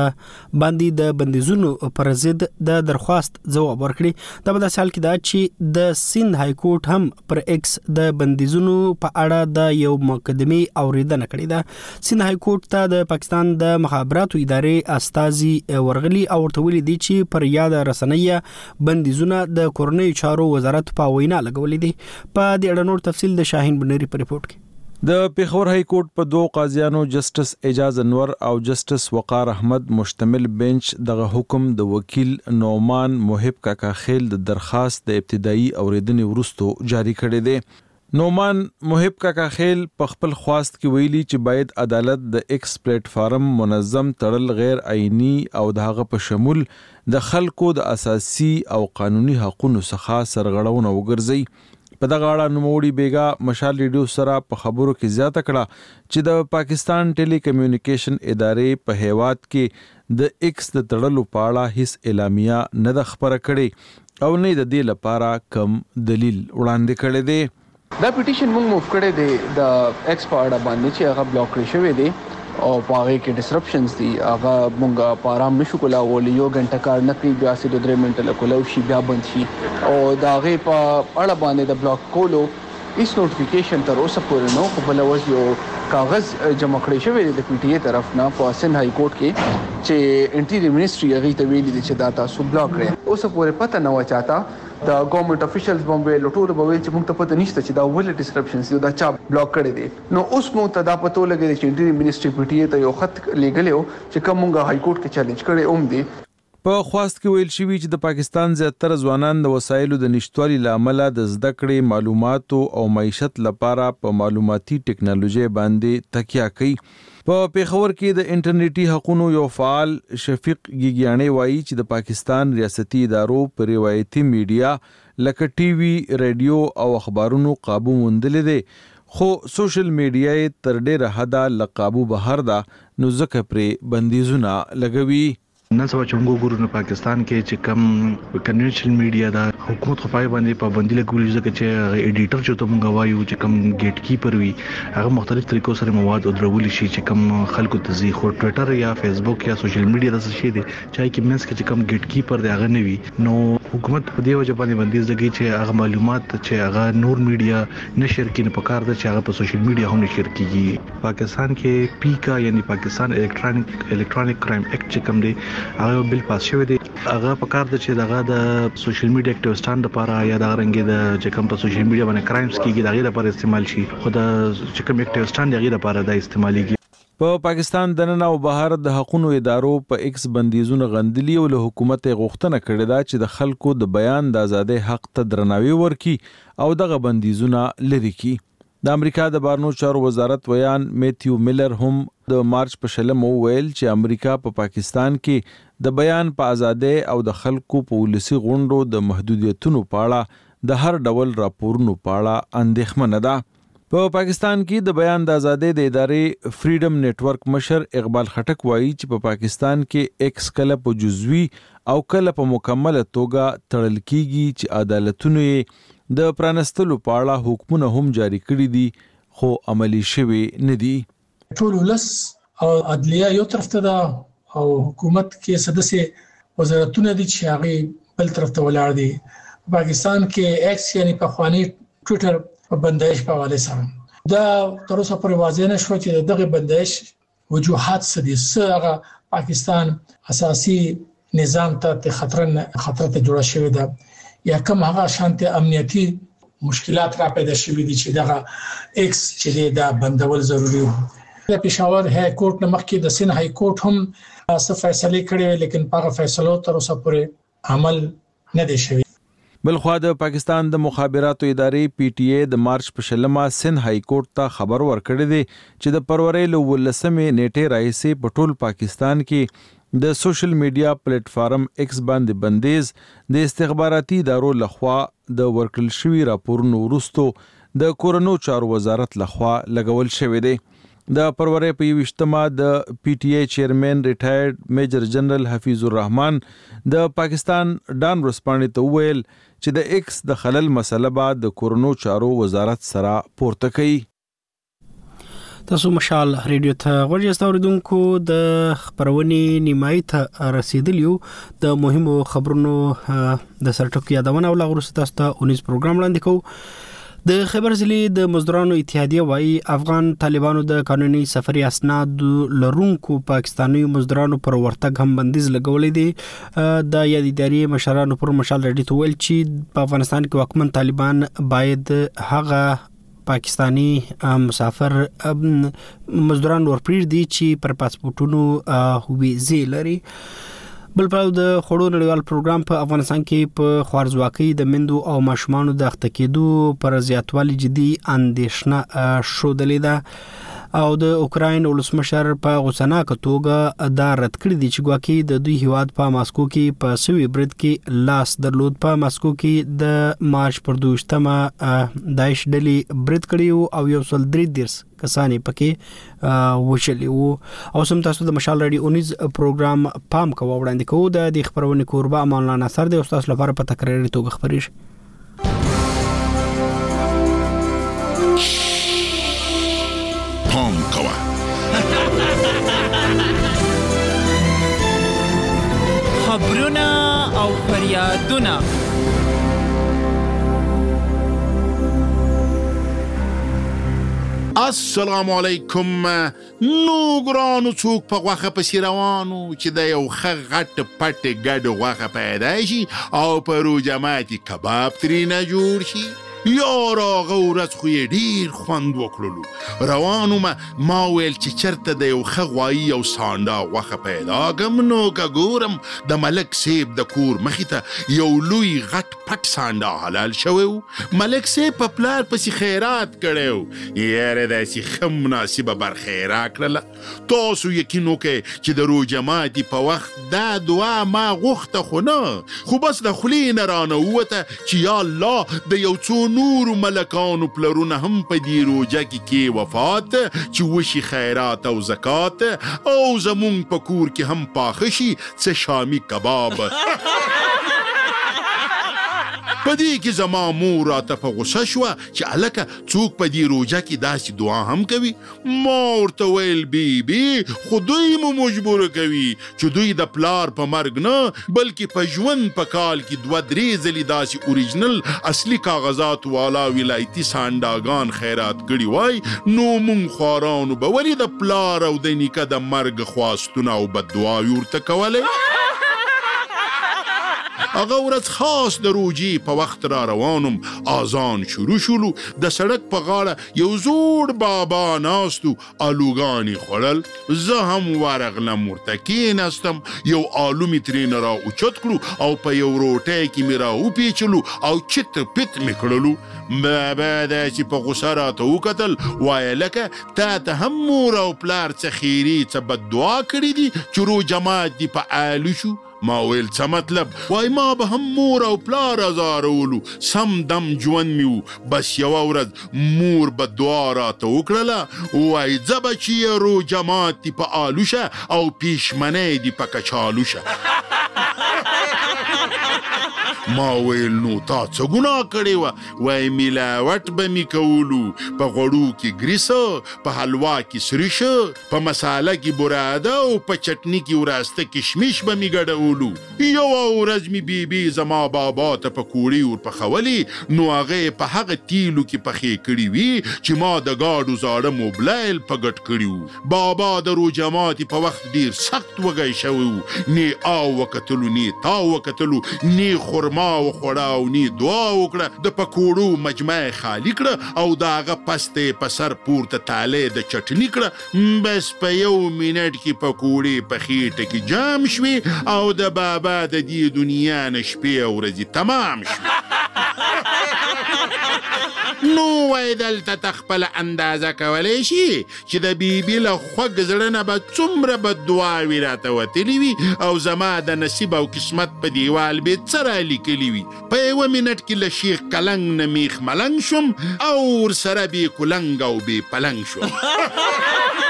[SPEAKER 1] باندې د بندیزونو پر ضد د درخواست جواب ورکړي. د بل حال کې دا چې د سند های کورټ هم پر ایکس د بندیزونو په اړه د یو مقدمه اوریدنه کړې ده. سند های کورټ ته د پاکستان د مخابراتو ادارې استازي ورغلي او ورته ویلي دي چې پر یاد رسنۍ بندیزونه د کورنۍ چارو وزارت په وینا لګولې دي. په دې اړه نور تفصیل د شاهین بنری په ریپورت کې.
[SPEAKER 12] د پیښور های کورټ په دوه قاضیانو جسټس اعجاز انور او جسټس وقار احمد مشتمل بنچ دغه حکم د وکیل نومان محب کاکا خیل د درخواست د ابتدایي اوریدنې وروسته جاری کړی دی. نومان محب کاکا خیل په خپل خواست کې ویلي چې باید عدالت د ایکس پلیټ فارم منظم تړل غیر آئینی او دغه په شمول د خلکو د اساسي او قانوني حقوقو څخه سرغړونه وګرځي. په دغه اړه نوموړي بیګا مشال ریډیو سره په خبرو کې زیاته کړه چې د پاکستان ټیلی کمیونیکیشن ادارې په هیواد کې د ایکس د تړلو په اړه هیڅ اعلامیه نه د خبره کړي او نه د دې لپاره کم دلیل وړاندې کړي دي.
[SPEAKER 20] دا پټیشن موږ موف کړی دی د ایکس په اړه باندې چې هغه بلاک کړی شوی دی او په هغه کې ډسرپشنز دي. هغه موږ په آرام نشو کولای، یو غنټه کار نه کوي، بیا سې د درې منټه لکولو شي بیا بند شي او دا هغه په اړه باندې د بلاک کولو هیڅ نوټیفیکیشن تر اوسه پورې نو خو بل ورځ یو کاغذ جمع کړی شوی دی د پی ټی ای طرف نه په سند های کورټ کې چې انټیریئر منسټري هغه ته ویلي دي چې دا تاسو بلاک کړئ. اوسه پورې پته نه و چاته د ګورنمنت افیشلز باندې لټول به چې موږ ته پته نشته چې دا ولې ډسکرپشنز دا چا بلاک کړی دي. نو اوس موږ ته دا پته لګی چې انټیریئر منسټري پی ټی ای ته یو خط لګلیو چې کوم موږ های کورټ کې چیلنج کړی اوم دي.
[SPEAKER 12] په خواست کې ویل شوی چې د پاکستان زیاتره ځوانان د وسایلو د نشټوالي لامل د زده کړې معلوماتو او معیشت لپاره په معلوماتي ټکنالوژي باندې تکیه کوي. په پیښور کې د انټرنیټي حقوقو یو فعال شفیق ګیګیانی وایي چې د پاکستان ریاستي ادارو پر روایتي میډیا لکه ټي وي، رادیو او اخبارونو قابو موندل دي، خو سوشل میډیا تر ډیره حده له قابو بهر ده، نو ځکه پرې بندیزونه لګوي.
[SPEAKER 21] نن سبا چې موږ ګورو په پاکستان کې چې کم کنونشنل میډیا دا حکومت خو پای باندې پابندي لګولې ځکه چې ایډیټر چې ته موږ وایو چې کم ګیټ کیپر وي هغه مختلف طریقو سره مواد درول شي چې کم خلکو ته زی خو ټوئیټر یا فیسبوک یا سوشل میډیا د څه شي دي چې کی منس کې چې کم ګیټ کیپر دی هغه نه وي. نو حکومت په دې وجه باندې بندیز لګي چې هغه معلومات چې هغه نور میډیا نشر کړي په کار ده چې هغه په سوشل میډیا هم نشر کیږي. پاکستان کې پیکا یعنی پاکستان الکترونیک الکترونیک کرایم اکټ چې کم دی هغه بل پاس شوی دی. هغه په کار د چې دغه د سوشل میډیا اکټیویسټان لپاره یا د رنګ د چې کوم په سوشل میډیا باندې کرایمز کیږي دغه لپاره استعمال شي، خو د چې کوم اکټیویسټان دغه لپاره د استعماليږي.
[SPEAKER 12] په پاکستان د نن او بهر د حقوقو ادارو په ایکس بندیزونه غندلي او له حکومت غوښتنه کړې ده چې د خلکو د بیان د ازادۍ حق ته درناوی ورکړي او دغه بندیزونه لري کړي. د امریکا د بارنو چارو وزارت ویان میتیو میلر هم د مارچ په شلم ویل چې امریکا په پا پاکستان کې د بیان په ازادۍ او د خلکو په ولسی غونډو د محدودیتونو په اړه د هر ډول راپورونو په اړه اندېښمنه ده. په پاکستان کې د بیان د ازادۍ د ادارې فریډم نتورک مشر اقبال خټک وایي چې په پا پاکستان کې ایکس کله په جزوي او کله په مکمله توګه تړل کیږي چې عدالتونه د پرانستلو په اړه حکمونه هم جاری کړي دي خو عملی شوي نه دي.
[SPEAKER 22] ټول ولس او عدلیه یو طرف ته ده او حکومت کې سدسه وزارتونه دي چې هغه بل طرف ته ولاړ دي. پاکستان کې ایکس یعنی په خواني ټوئیټر په بندیش په حواله سره دا تر اوسه پورې واضح نه شو چې دغه بندیش وجوهات څه دي. څه هغه پاکستان اساسي نظام ته خطر خطر ته جوړ شوی ده یا کوم هغه شانتي امنیتي مشکلات را پیدا شوي دي چې دغه ایکس چې دا بندول ضروری وو. د پېښور های کورټ نه مخکې د سند های کورټ هم څه فیصله کړې لیکن هغه فیصلو تر اوسه پورې عمل نه دی شوی.
[SPEAKER 12] بلخوا د پاکستان د مخابراتو ادارې پی ټی ای د مارچ په شلمه سند های کورټ ته خبر ورکړی دی چې د فروری له ولسمې نیټې راهیسې په ټول پاکستان کې د سوشل میډیا پلیټ فارم ایکس باندې بندیز د استخباراتي ادارو لخوا د ورکړل شوی راپورونو وروسته د کورونو چارو وزارت لخوا لګول شوی دی. د فروری په یوشتمه د پی ټی ای چیرمن ریټایرډ میجر جنرال حفیظ الرحمن د پاکستان ډان ورسپانې ته وویل چې د ایکس د خلل مسله بعد د کورونو چارو وزارت سره پورته کړي.
[SPEAKER 1] تاسو مشال ریډیو ته ورجسته اوریدونکو د خبرونې نیمای ته رسیدلیو د مهمو خبرونو د سرټکو یادونه او لغورسته تاسو ته اونیز پروګرام وړاندې کوو. د خبر ضلع د مزدورانو اتحادیه وايي افغان طالبانو د قانوني سفري اسناد لرونکو پاکستاني مزدورانو پر ورتګ هم بندیز لګولې دي. د یاد ادارې مشرانو پر مشال ریډیو ته ویل چې په افغانستان کې واکمن طالبان باید هغه پاکستانی مسافر مزدوران ورپریږدي چې پر پاسپورتونو ویزې لري. بل پلو د خړو نړیوال پروګرام په افغانستان کې په خوارزواکۍ د مندو او ماشومانو د اخته کېدو پر زیاتوالي جدي اندېښنه شودلې ده او د اوکراین ولسمشر په غوسناک توګه دا رد کړی دی چې ګواکې د دوی هیواد په ماسکو کې په سوي برید کې لاس درلود. په ماسکو کې د مارچ پر دوشتمه داعش ډلې برید کړی او یو سل درې دیرش کسانې پکې وشلي وو. او سم تاسو د مشال رادیو اونیز پروګرام پام کوو وړاندې کوو د دې خبرونې کوربه مولانا ناصر د استاد لپاره په تکراري توګه خبرې شي.
[SPEAKER 4] پام کوه
[SPEAKER 5] خبرونه او فریادونه
[SPEAKER 4] السلام علیکم. نو ګرانو څوک په غوښه پسې روانو چې د یو ښه غټ پټ ګډ غوښه پیدا شي او په روژه ماتي کباب ترېنه جوړ شي. یاره هغه ورځ خو یې ډېر خوند وکړلو. روان ومه ما ویل چې چېرته د یو ښه غوایي او سانډا غوښه پیدا کړم نو که ګورم د ملک صاحب د کور مخې ته یو لوی غټ پټ سانډا حلال شوی و. ملک صاحب په پلار پسې خیرات کړی و. یاره داسې ښه مناسبه برخې راکړله. تاسو یقین وکئ چې د روژه ماتي په وخت دا دعا ما غوښته خو نه خو بس د خولې نه رانه ووته چې یا الله د یو څو نورو ملکانو پلرونه هم په دې روژه کې کې وفات چې وشي خیرات او زکات او زمونږ په کور کې هم پاخه شي څه شامي کباب. په دې کې زما مور راته په غوسه شوه چې هلکه څوک په دې روژه کې داسې دعا هم کوي. ما ورته ویل بیبي خو دوی مو مجبوره کوي چې دوی د پلار په مرګ نه بلکې په ژوند په کال کې دوه درې ځلې داسې اوریجنل اصلي کاغذات والا ولایتي سانډاګان خیرات کړي وای نو مونږ خوارانو به ولې د پلار او د نیکه د مرګ خواستونه او بددعاوې ورته کولی. هغه ورځ خاص د روژې په وخت را روانم اذان شروع شولو. د سړک په غاړه یو زوړ بابا ناستو الوګانې خوړل. زه هم ورغلم ورته کېناستم. یو آلو مې ترېنه را اوچت کړو او په یو روټۍ کې مې را وپیچلو او چت پت مې کړلو. بابا داسې په غوسه راته وکتل وایه لکه تا ته هم مور او پلار څه خیري څه بددعا کړي دي چې روژه مات دي په آلو شو. ما ویل څه مطلب؟ وای ما به هم مور او پلار ازارولو. سم دم ژوند مې و. بس یوه ورځ مور به دعا راته وکړله وای ځه بچیه روژه مات دي په آلو شه او پیشمنۍ دي په کچالو شه. ما ویل نو تا څه ګناه کړې وه؟ وای ملاوټ به مې کولو. په غوړو کې ګریسه په حلوا کې سریشه په مساله کې براده او په چټني کې وراسته کشمش به مې ګډولو. یوه ورځ مې بیبي زما بابا ته پکوړې ورپخولې نو هغه په هغه تیلو کې پخې کړي وي چې ما د ګاډو زاړه موبلایل په ګټ کړي وو. بابا د روژه ماتي په وخت ډېر سخت وږی شوی و. نه آو وکتلو نه تا وکتلو نه خرما خرما وخوړه او نی دعا وکړه د پکوړو مجمع خالی کړه او د هغه پستې په سر پورته تالې د چټني کړه. بس په یو منټ کې پکوړې په خېټه کې جام شوې او د بابا د دې دنیا نه شپې او ورځې تمام شوې. نو وای دلته ته خپله اندازه کولی شي چې د بیبي له خوږ زړه نه به څومره بددعاوې راته وتلي وي او زما د نصیب او قسمت په دیوال به څه رالیکلي وي. په یوه منټ کې له شیخ کلنګ نه میخ ملنګ شوم او ورسره بې کلنګ او بې پلنګ شوم.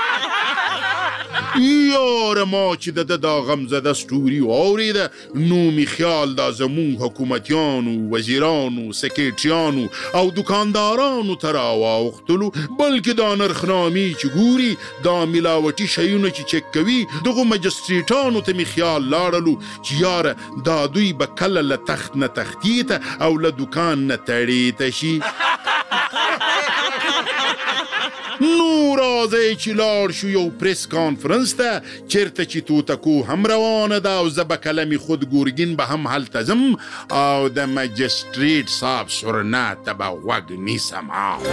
[SPEAKER 4] یاره ما چې د ده دا غمزده ستوري واورېده نو مې خیال دا زمونږ حکومتیانو، وزیرانو، سکریټریانو او دکاندارانو ته راواوښتلو، بلکې دا نرخنامې چې ګوري دا ملاوټي شیونه چې چک کوي دغو مجستریټانو ته مې خیال لاړلو چې یاره دا دوی به کله له تخت نه تختې ته او له دکان نه تړې ته شي. نو راځئ چې لاړ شو یو پریس کانفرنس ته چېرته چې توتکو هم روانه ده او زه به کلمې خود ګورګین به هم هلته ځم او د مجستریټ صاحب سورنا ته به غوږ نیسم.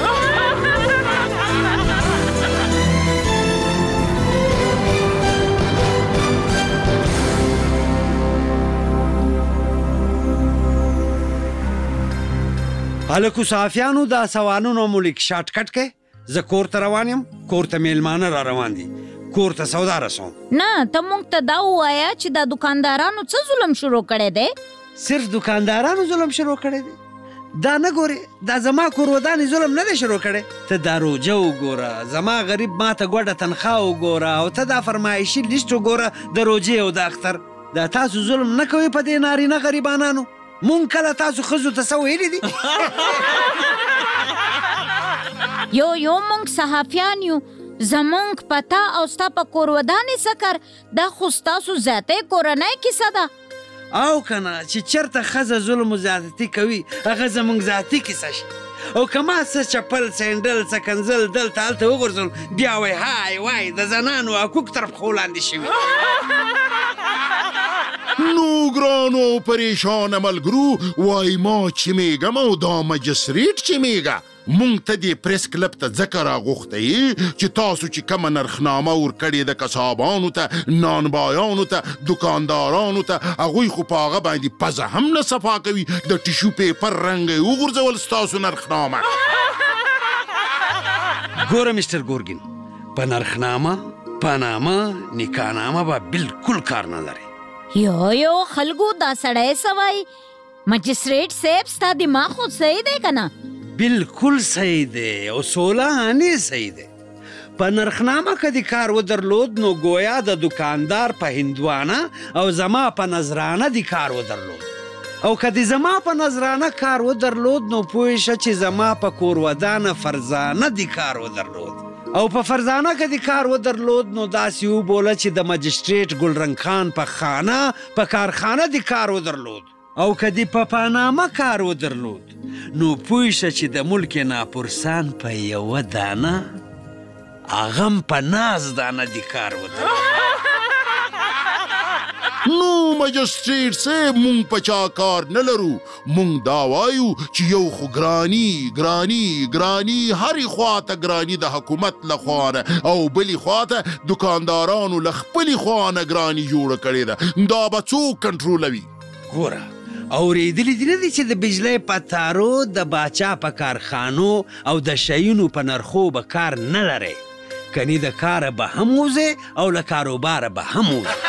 [SPEAKER 3] هلکو صحافیانو دا سوالونو مو لیک شارټ کټ کې زه کور ته روان یم، کور ته میلمانه را روان دي، کور ته سودا رسوم.
[SPEAKER 6] نه ته موږ ته دا ووایه چې دا دکاندارانو څه ظلم شروع کړی دی؟
[SPEAKER 3] صرف دکاندارانو ظلم شروع کړی دی؟ دا نه ګورې دا زما کور ودانې ظلم نه دی شروع کړی. ته دا روجه وګوره، زما غریب ما ته ګوډه تنخواه وګوره او ته دا فرمایشي لیست وګوره د روجې او د اختر. دا تاسو ظلم نه کوئ په دې نارینه غریبانانو؟ مونږ کله تاسو ښځو ته څه ویلي دي؟
[SPEAKER 6] یو یو مونږ صحافیان یو، زمونږ پتا او ستا په کور ودانې سکر دا خو ستاسو ذاتی کورنۍ کیسه ده.
[SPEAKER 3] او کنه چې چېرته ښځه ظلم و زیاتتي کوي هغه زمونږ ذاتي کیسه شي. او که ما څه چپل سینډل څه کنزل دلته هلته وغورځول بیا وایي های وای د زنانو حقوق تر پښو لاندې شوي.
[SPEAKER 4] نو ګرانو پریشانه ملګرو وای ما چې میږم او دا مجسریټ چې میږه مونږ ته دې پریس کلب ته ځکه راغوښتی چې تاسو چې کومه نرخنامه ورکړې ده کسابانو ته، نانبایانو ته، دکاندارانو ته، هغوی خو په هغه باندې پزه هم نه صفا کوي، د ټیشو پیپر رنګ یې وغورځول ستاسو نرخنامه.
[SPEAKER 3] ګوره مسټر ګورګین، په نرخنامه، پانامه، نکاحنامه به بالکل کار نه لري.
[SPEAKER 6] یو یو خلکو دا سړی سوای مجسټریټ صاحب ستا دماغ خود صحیح دی که نه؟
[SPEAKER 3] بالکل صحیح دی او سوله انې صحیح دی. په نرخنامه که د کار ودرلود نو گویا د دکاندار په هندوانه او زما په نظرانه د کار ودرلود، او که د زما په نظرانه کار ودرلود نو پوه شه چې زما په کور ودانه فرزانه د کار ودرلود، او په فرزانه که د کار ودرلود نو داسې وبوله چې د مجسټریټ ګلرنګ خان په خانه په کارخانه د کار ودرلود، او که د په پانامه کار ودرلود نو پوه شه چې د ملک ناپرسان په یوه دانه هغه هم په ناز دانه د کار ودرلود.
[SPEAKER 4] نو مجسټریټ صاحب مونږ په چا کار نه لرو، مونږ دا وایو چې یو خو ګراني ګراني ګراني هرې خواته ګراني د حکومت له خوا نه او بلې خواته دکاندارانو له خپلې خوا نه ګراني جوړه کړې ده، دا به څوک کنټرولوي؟
[SPEAKER 3] ګوره اورېدلي دي نه دي چې د بجلۍ په تارو د باچا په کارخانو او د شیونو په نرخو به کار نه لرئ، کني د کاره به هم وځئ او له کاروباره به هم وځئ.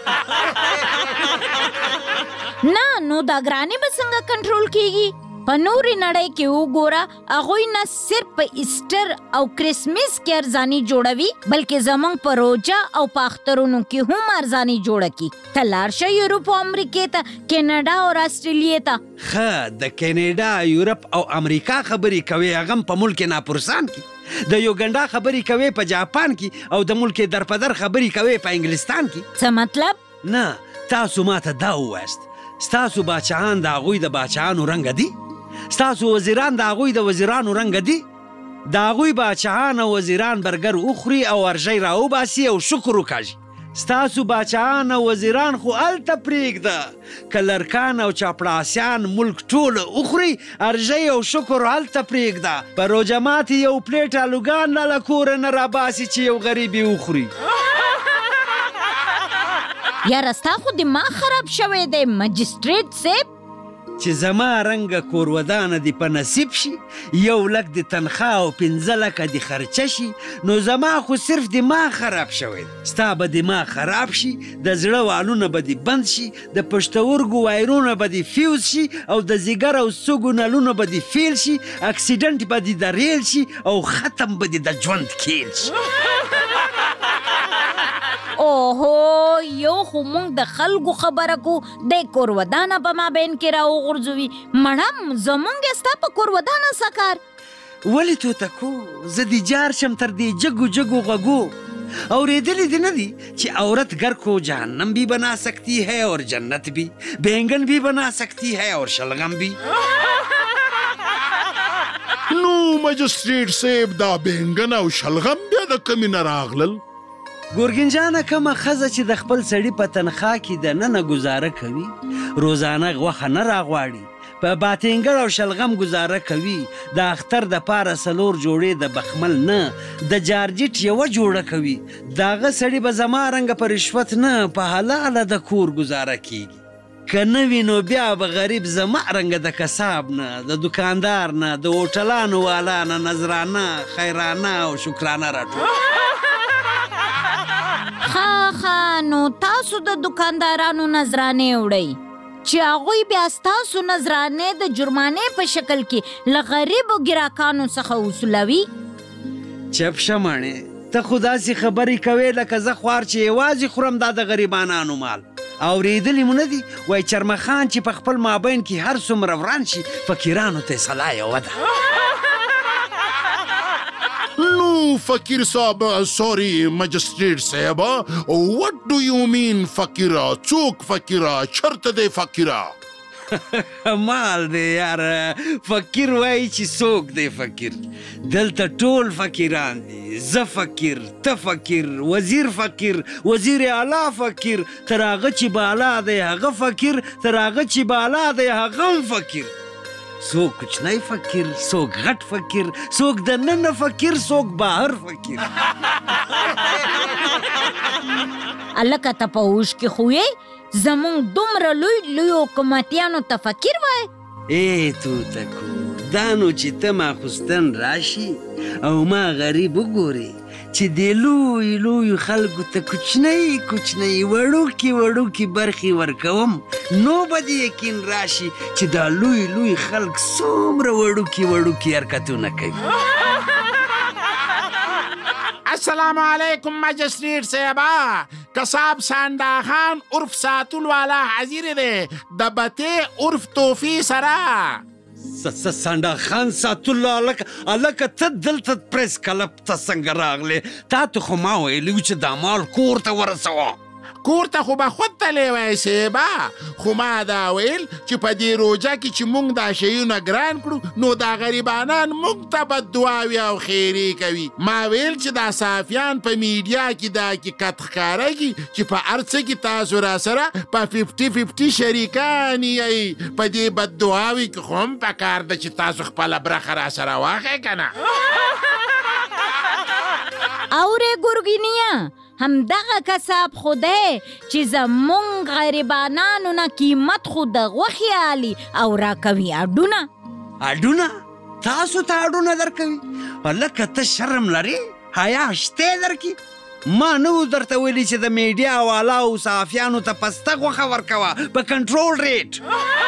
[SPEAKER 6] نه نو دا ګراني به څنګه کنټرول کیږي؟ په نورې نړۍ کې وګوره هغوی نه صرف په ایسټر او کرسمس کې ارزاني جوړوي بلکې زمونږ په روجه او په اخترونو کې هم ارزاني جوړه کی. ته لاړ شه یورپ او امریکې ته، کینیډا او استرالیا ته.
[SPEAKER 3] ښه د کینیډا، یورپ او امریکا خبرې کوي هغه هم په ملک ناپرسان کې، د یوګنډا خبرې کوي په جاپان کې او د ملک درپدر خبرې کوي په انګلستان کې.
[SPEAKER 6] څه مطلب؟
[SPEAKER 3] نه تاسو ماته دا ووایست ستاسو باچاهان د هغوی د باچاهانو رنګه دي؟ ستاسو وزیران د هغوی د وزیرانو رنګه دي؟ د هغوی باچاهان او وزیران برګر وخوري او ورژی راوباسي او شکر وکاږي، ستاسو باچان او وزیران خو هلته پرېږده که لرکان او چاپړاسیان ملک ټوله وخوري ارژۍ او شکر هلته پرېږده په روژه ماتې یو پلیټ الوګان لا له کوره نه راباسي چې یو غریب یې وخوري.
[SPEAKER 6] یاره ستا خو دماغ خراب شوی دی مجسټریټ صاحب.
[SPEAKER 3] چې زما رنګه کورودانه دې په نصیب شي، یو لک د تنخواه او پنځه لکه د خرچه شي، نو زما خو صرف دماغ خراب شوی دی. ستا به دماغ خراب شي، د زړه والونه به دې بند شي، د پښتورګو وایرونه به دې فیوز شي، او د ځیګر او سږو نلونه به دې فیل شي، اکسیډنټ به دې د ریل شي، او ختم به دې د ژوند کیل شي.
[SPEAKER 6] اوهو یو خو مونږ د خلکو خبره کو د کورودانه په مابین کې راوغورځوي. مړم زمونږ یې ستا په کورودانه څه کار؟
[SPEAKER 3] ولې توتکو زه د جار شم تر دې جګو جګو غږو. اوریدلی دې نه دي چې عورت گر کو جهنم بھی بنا سکتی ہے اور جنت بھی، بینگن بھی بنا سکتی ہے اور شلغم بھی.
[SPEAKER 4] نو مجسټریټ صاحب دا بینگن او شلغم بیا د کومې نه راغلل؟
[SPEAKER 3] ګورګین جانه کومه ښځه چې د خپل سړي په تنخواه کې دننه ګزاره کوي، روزانه غوښه نه راغواړي، په باتینګړ او شلغم ګزاره کوي، د اختر د پاره څلور جوړې د بخمل نه د جارجیټ یوه جوړه کوي، د هغه سړي به زما رنګه په رشوت نه په حلاله د کور ګزاره کیږي. که نه وي نو بیا به غریب زما رنګه د کساب نه، د دکاندار نه، د هوټلانو والا نه نظرانه، خیرانه او شکرانه راټول.
[SPEAKER 6] ښه ښه نو تاسو د دکاندارانو نظرانې وړئ چې هغوی بیا ستاسو نظرانې د جرمانې په شکل کې له غریبو ګراکانو څخه وصولوي.
[SPEAKER 3] چپ شه ماڼې، ته خو داسې خبرې کوې لکه زه خوار چې یوازې خورم دا د غریبانانو مال. اورېدلي مو نه دي وایي چرمخان چې په خپل مابین کې هر څومره وران شي فقیرانو ته سلا یوه ده.
[SPEAKER 4] نو فقیر صاحب سوری مجسټریټ صاحب what do you mean فقیره؟ څوک فقیره؟ چرته دی فقیره؟
[SPEAKER 3] مال دی یار، فقیر وایي چې څوک دی فقیر. دلته ټول فقیران دي، زه فقیر، ته فقیر، وزیر فقیر، وزیر اعلی فقیر، تر هغه چې بالا دی هغه فقیر، تر هغه چې بالا دی هغه هم فقیر. څوک کوچنی فقیر، څوک غټ فقیر، څوک د ننه فقیر، څوک بهر فقیر.
[SPEAKER 6] هلکه ته په هوش کې خو یې زمونږ دومره لوی لوی حکومتیانو ته فقیر وایي؟
[SPEAKER 3] ای توتکو دا نو چې ته ماخوستن راشي او ما غریب وګورې چې د لوی لوی خلکو ته کوچنۍ کوچنۍ وړوکې وړوکې برخې ورکوم، نو به دې یقین راشي چې دا لوی لوی خلک څومره وړوکې وړوکې حرکتونه کوي.
[SPEAKER 4] السلام علیکم مجسټریټ صاحبه، کساب ساندا خان عرف ساتول والا حاضر دی د بتې عرف توفی سره.
[SPEAKER 3] ساندا خان ساتول الکه ته دلته پریس کلب ته څنګه راغلې؟ تا ته خو ما ویلي و چې دا مال کور ته ورسوه.
[SPEAKER 4] کور ته خو به خود تللی وای صاحبه، خو ما دا ویل چې په دې روژه کې چې موږ دا شیونه ګران کړو نو دا غریبانان موږ ته بددعاوې او خیرې کوي. ما ویل چې دا صحافیان په میډیا کې دا حقیقت ښکاره کړي چې په هر څه کې تاسو را سره په ففټي ففټي شریکان یې، په دې بددعاوې کې خو هم پکار ده چې تاسو خپله برخه را سره واخلئ که نه.
[SPEAKER 6] اورې ګورګینیا، همدغه کساب خو دی چې زمونږ غریبانانو نه قیمت خو د غوښې اخلي او راکوي اډونه.
[SPEAKER 3] اډونه؟ تاسو ته اډونه درکوي؟ هلکه ته شرم لرې؟ حیا شته درکې؟ ما نه و درته ویلي چې د میډیا والا او صحافیانو ته پسته غوښه ورکوه په کنټرول ریټ.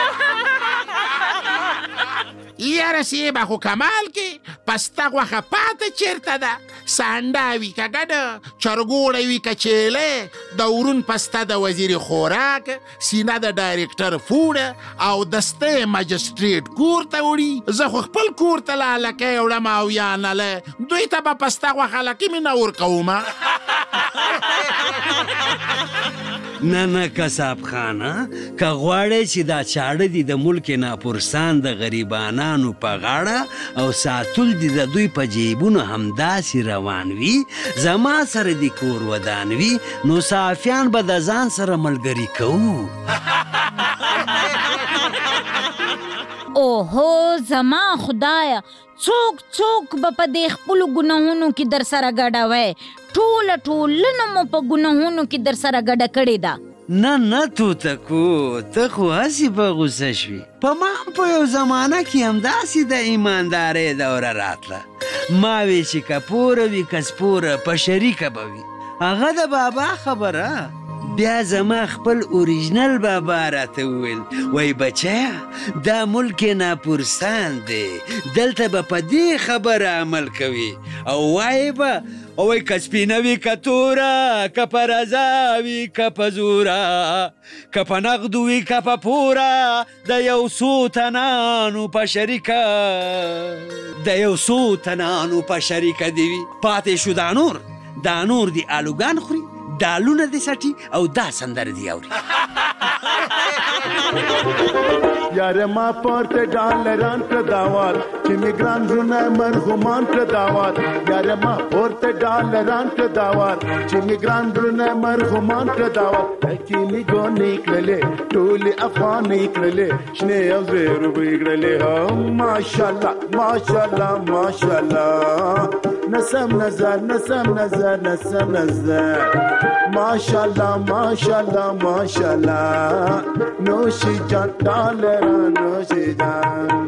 [SPEAKER 4] یاره صاحبه خو کمال کې پسته غوښه پاته چیرته ده؟ سانډا وي که ګډه، چرګوړی وي که چیلې، د ورون پسته د وزیر خوراک، سینه د ډایرکټر فوډ او دسته مجسټریټ کور ته وړي. زه خو خپل کور ته له هلکۍ وړم او یا نله دوی ته به پسته غوښه لکې مې نه ورکوم.
[SPEAKER 3] نه نه کساب خانه که غواړی چې دا چاړه دي د ملک ناپرسان د غریبانانو په غاړه او ساتل دي د دوی په جیبونو همداسې روان وي زما سره د کور ودان وي نو صافیان به د ځان سره ملګري کوو.
[SPEAKER 6] اوهو زما خدایا څوک څوک به په دې خپلو ګناهونو کې در سره ګډه وی ټوله ټولنه مو په ګناهونو کې در سره ګډه کړې ده.
[SPEAKER 3] نه نه توتکو ته خو هسې په غوسه شوي په ما هم په یو زمانه کې همداسې د ایماندارۍ دوره راتله ما وی چې که پوره وي که سپوره په شریکه به وي هغه د بابا خبره. بیا زما خپل اوریجنل بابا راته وویل وای بچیا دا ملک ناپرسان دی دلته به په دې خبره عمل کوي او وایي به وای که سپینه وي که توره که په رضا وي که په زوره که په نغدو وي که په پوره د یو څو تنانو په شریکه د یو څو تنانو په شریکه دی وي پاتې شو دا نور دا نور دی آلوګان خوري دالونه دې سټي او دا سندره دی اوري.
[SPEAKER 7] یاره ما پورته ډالران کړه داوال چې میګران زونه مرغومان کړه داوال یاره ما پورته ډالران کړه داوال چې میګران زونه مرغومان کړه داوال چې میګو نکړلې ټول افغان نکړلې شنه او زیرو بګړلې ها ماشاءالله ماشاءالله ماشاءالله نسم نظر نسم نظر نسم نظر ماشاءالله ماشاءالله ماشاءالله نوشی جان ڈالرا نوشی جان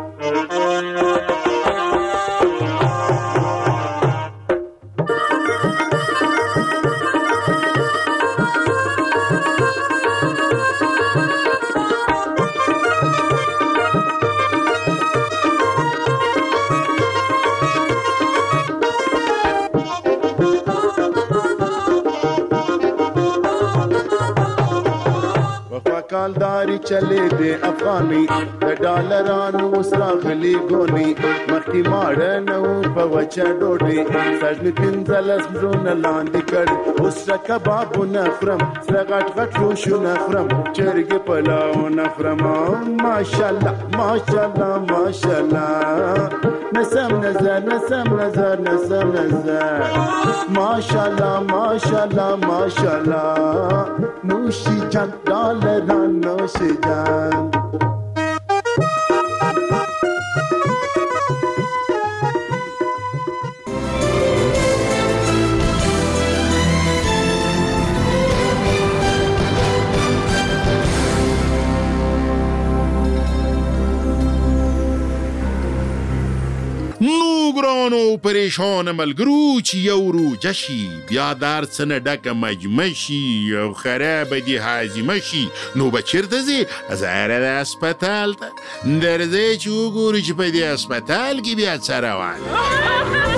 [SPEAKER 7] کالداری چلے دے افغانی د ډالرانو وسراغلی ګونی مخکې ماړه نو په وچه ډوډۍ سجن پنځلس زونه لاندې کړ اوس کبابونه خورم سره غټ غټ روشونه خورم چرګې پلاونه خورم ماشاءالله ماشاءالله ماشاءالله نسم نظر نسم نظر نسم نظر ماشاءالله ماشاءالله ماشاءالله نوشی جان ډالران نوشی جان.
[SPEAKER 4] نو ګرانو پریشان ملګرو چې یو روجه شي بیا دار څه نه ډکه مجمه شي او خرابه دي هاضمه شي نو به چېرته ځې زهره د هسپتال ته درځئ چې وګورو چې په دې هسپتال کې بیا څه روان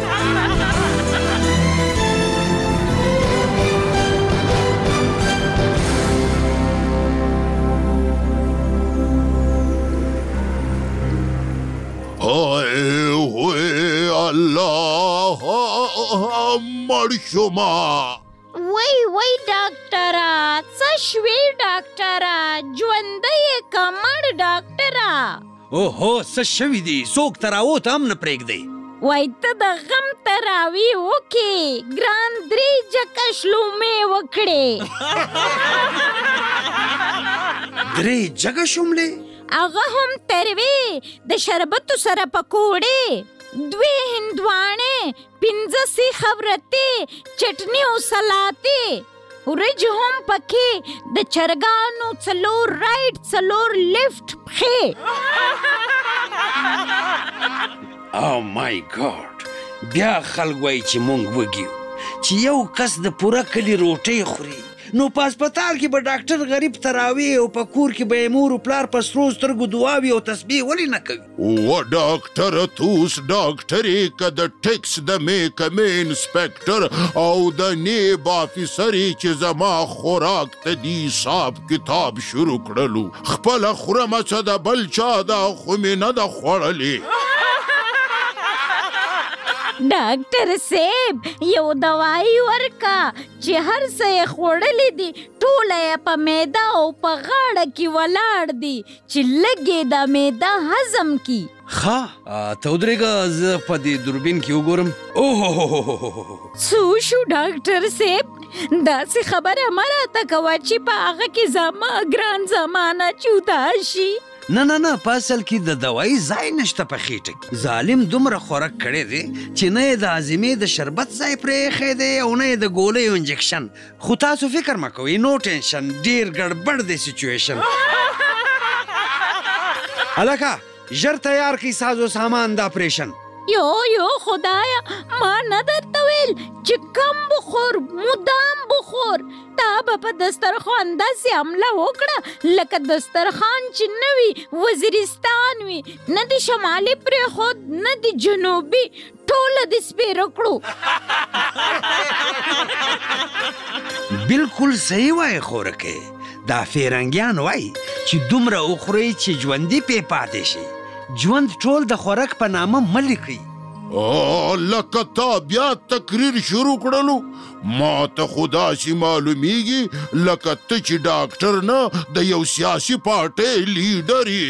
[SPEAKER 4] الله مړ شوما
[SPEAKER 6] وای وای ډاکټره څه شوې ډاکټره ژوندی یې که مړ ډاکټره
[SPEAKER 3] اوهو څه شوي دي څوک تراوت هم نه پرېږدئ
[SPEAKER 6] وای ته د غم تراوی وکې ګران درې جکه شلومې وکړې
[SPEAKER 3] درې جګه شوملې
[SPEAKER 6] هغه هم تروې د شربتو سره پکوړې دوی هندواڼې پنځه سیخه ورتې چټني او سلاتې ورج هم پکې د چرګانو څلور رایټ څلور لیفټ پښې
[SPEAKER 3] او مای ګاډ بیا خلک وایي چې مونږ وږي چې یو کس د پوره کلي روټۍ خوري نو په هسپتال کې به ډاکټر غریب تراوي او په کور کې به یې مور و پلار په سرو سترګو دعاوي او تسبیح ولې نه کوي
[SPEAKER 4] و ډاکټره توس ډاکټرې که د ټیکس د محکمې انسپکټر او د نیب افیسرې چې زما خوراک ته دي حساب کتاب شروع کړلو خپله خورمه څه د بل چا ده خو مې نه ده خوړلې
[SPEAKER 6] ډاکټر صاحب یو دوايي ورکا چې هر څه خوړلې دي ټول یې په معده او په غاړه کې ولاړ دي چې لږې د معده هضم کی.
[SPEAKER 3] ښه ته ودرېږه زه په دې دوربین کې وګورم. اوه
[SPEAKER 6] څه شو ډاکټر صاحب؟ داسې خبره مه راته کوه چې په هغه کې زما ګران زمانه چودا شي.
[SPEAKER 3] نه نه نه په اصل کې د دوایي ځای نشته په خېټه کې. ظالم دومره خوراک کړی دی چې نه یې د عظمې د شربت ځای پرې ایښی دی او نه یې د ګولیو انجکشن. خو تاسو فکر مه کوئ، نو ټینشن، ډېر ګډبډ دی سچویشن. هلکه ژر تیار کړئ سازو سامان د اپریشن.
[SPEAKER 6] یو یو خدایا ما نه درته ویل چې کم بخور مدام بخور. تا به په دسترخوان داسې حمله وکړه لکه دسترخوان چې نه وي وزیرستان وي، نه د شمالي پرېښود نه د جنوبي، ټوله د سپېره کړو.
[SPEAKER 3] بالکل صحیح وایي خورکې. دا فیرنګیان وایي چې دومره وخورئ چې ژوندي پې پاتې شي. ژوند ټول د خوراک په نامه مه لیکئ.
[SPEAKER 4] لکه تا بیا تقریر شروع کړلو. ما ته خو داسې معلومیږي لکه ته چې ډاکټر نه د یو سیاسي پارټۍ لیډر یې.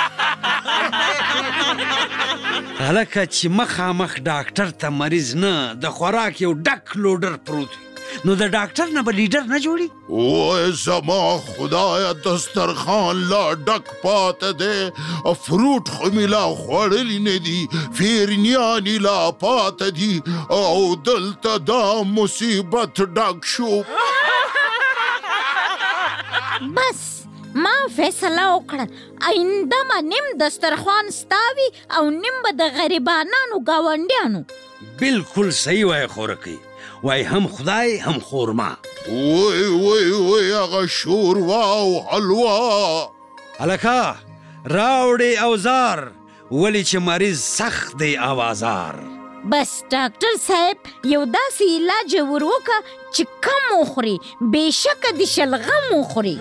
[SPEAKER 3] هلکه چې مخامخ ډاکټر ته مریض نه د خوراک یو ډک لوډر پروت وي نو د ډاکټر نه به لیډر نه جوړي.
[SPEAKER 4] اوه زما خدایه دسترخوان لا ډک پاته دی، فروټ خو مې لا خوړلي نه دي، فیرنیانې لا پاته دي او دلته دا مصیبت ډک شو.
[SPEAKER 6] بس ما فیصله وکړه آینده به نیم دسترخوان ستاوي او نیم به د غریبانانو ګاونډیانو.
[SPEAKER 3] بالکل صحیح وایي خورکۍ. وای هم خدای هم خورما.
[SPEAKER 4] وای وای وای هغه شوروا او حلوا.
[SPEAKER 3] هلکه راوړې اوزار ولې چې مریض سخت دی اوازار.
[SPEAKER 6] بس ډاکټر صاحب یو داسې علاج ور وکړه چې کم وخوري، بېشکه د شلغم وخوري.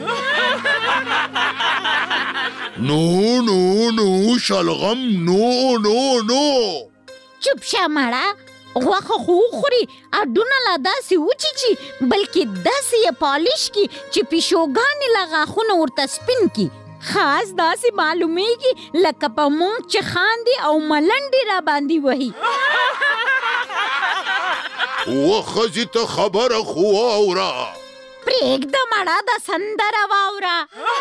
[SPEAKER 4] نو نو نو شلغم نو نو نو.
[SPEAKER 6] چوپ شه مړه، غوښه خو وخوري، اډونه لا داسې وچیچي بلکې داسې یې پالیش کي چې پیشوګانې لا غاښونه ورته سپین کي. خاص داسې معلومیږي لکه په مونږ چې خاندي او ملنډې را باندې وهي.
[SPEAKER 4] وښځې ته خبره خو واوره.
[SPEAKER 6] پرېږده مړه د سندره واوره.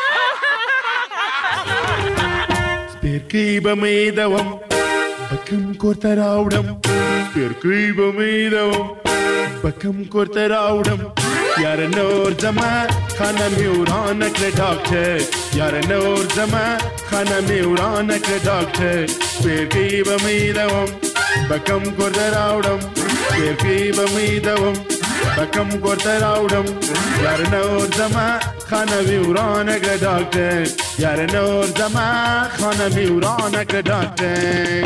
[SPEAKER 7] سپېرکۍ به مې دوم بکم کورته راوړم، سپېرکۍ به مې دوم بکم کورته راوړم. یاره نور زما خانه مې ورانه کړه ډاکټر، یاره نور زما خانه مې ورانه کړه ډاکټر. سپېرکۍ به مې دوم بکم کورته راوړم، سپېرکۍ به مې دوم بکم کورته راوړم. یاره نور زما خانه مې ورانه کړه ډاکټر، یاره نور زما خانه مې ورانه کړه ډاکټر.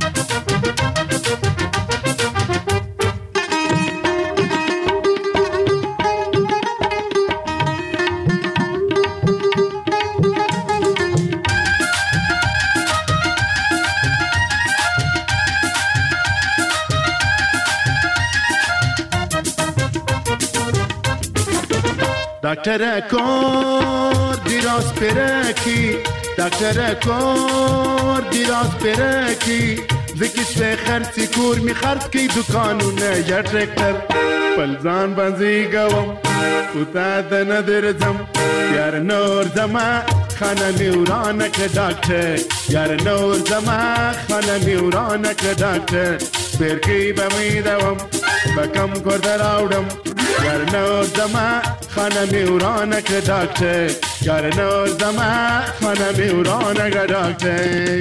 [SPEAKER 7] دکتر کار دیراز پرکی، دکتر کار دیراز پرکی، زکیش به خرچی کور می خرچ کی دکانونه یا ترکتر پلزان بازی گوم کوتا دن درزم. یار نور زما خانه میورانه که دکتر، یار نور زما خانه میورانه که دکتر. سپېرکۍ به مې دوم بکم کورته راوړم. یار نور زما خانه مې ورانه کړه ډاکټر، یار نور زما خانه مې ورانه کړه ډاکټر.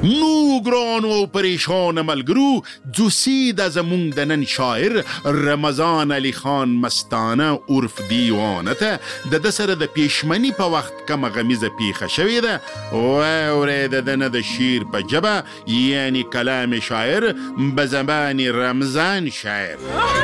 [SPEAKER 4] نو ګرانو او پریشان ملګرو جوسی د زمونږ د نن شاعر رمضان علي خان مستانه عرف دیوانه ته د ده سره د پیشمني په وخت کمه غمیزه پیښه شوې ده. واورئ د ده نه د شعر په ژبه یعنی کلام شاعر به زبان رمضان شاعر.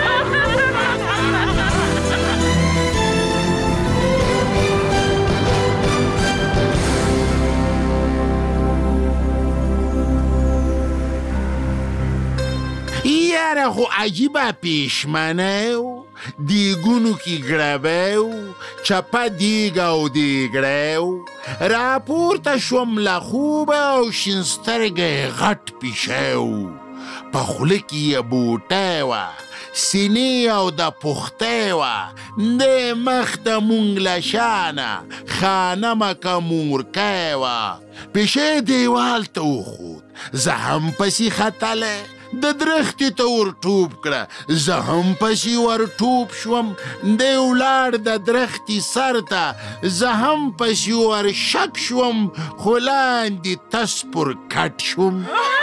[SPEAKER 4] یاره خو عجیبه پیشمنه و دیگونو کی گربه و چپه دیگ او دیگره و راپورته شوم لخوبه او شنسترگه غټ پیشه و په خوله کې یې بوټه وه سینې او د پخته وه د مخ د مونږ له شانه خانمه که مورکه وه پیشې دیوال ته وخوت زه هم پسې ختلی د درختې ته ور ټوپ کړه زه هم پسې ور ټوپ شوم دی ولاړ د درختې سر ته زه هم پسې ور شک شوم خو لاندې تس پر کټ شوم.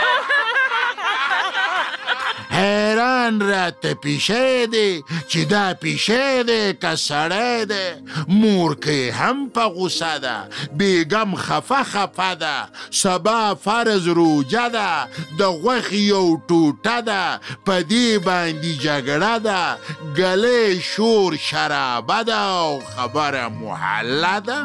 [SPEAKER 4] حیران راته پیشی دی چې دا پیشی دی که سړی دی مورکۍ هم په غوسه ده بیګم خفه خفه ده سبا فرض روجه ده د غوښې یو ټوټه ده په دې باندې جګړه ده ګلې شور شرابه ده او خبره محله ده.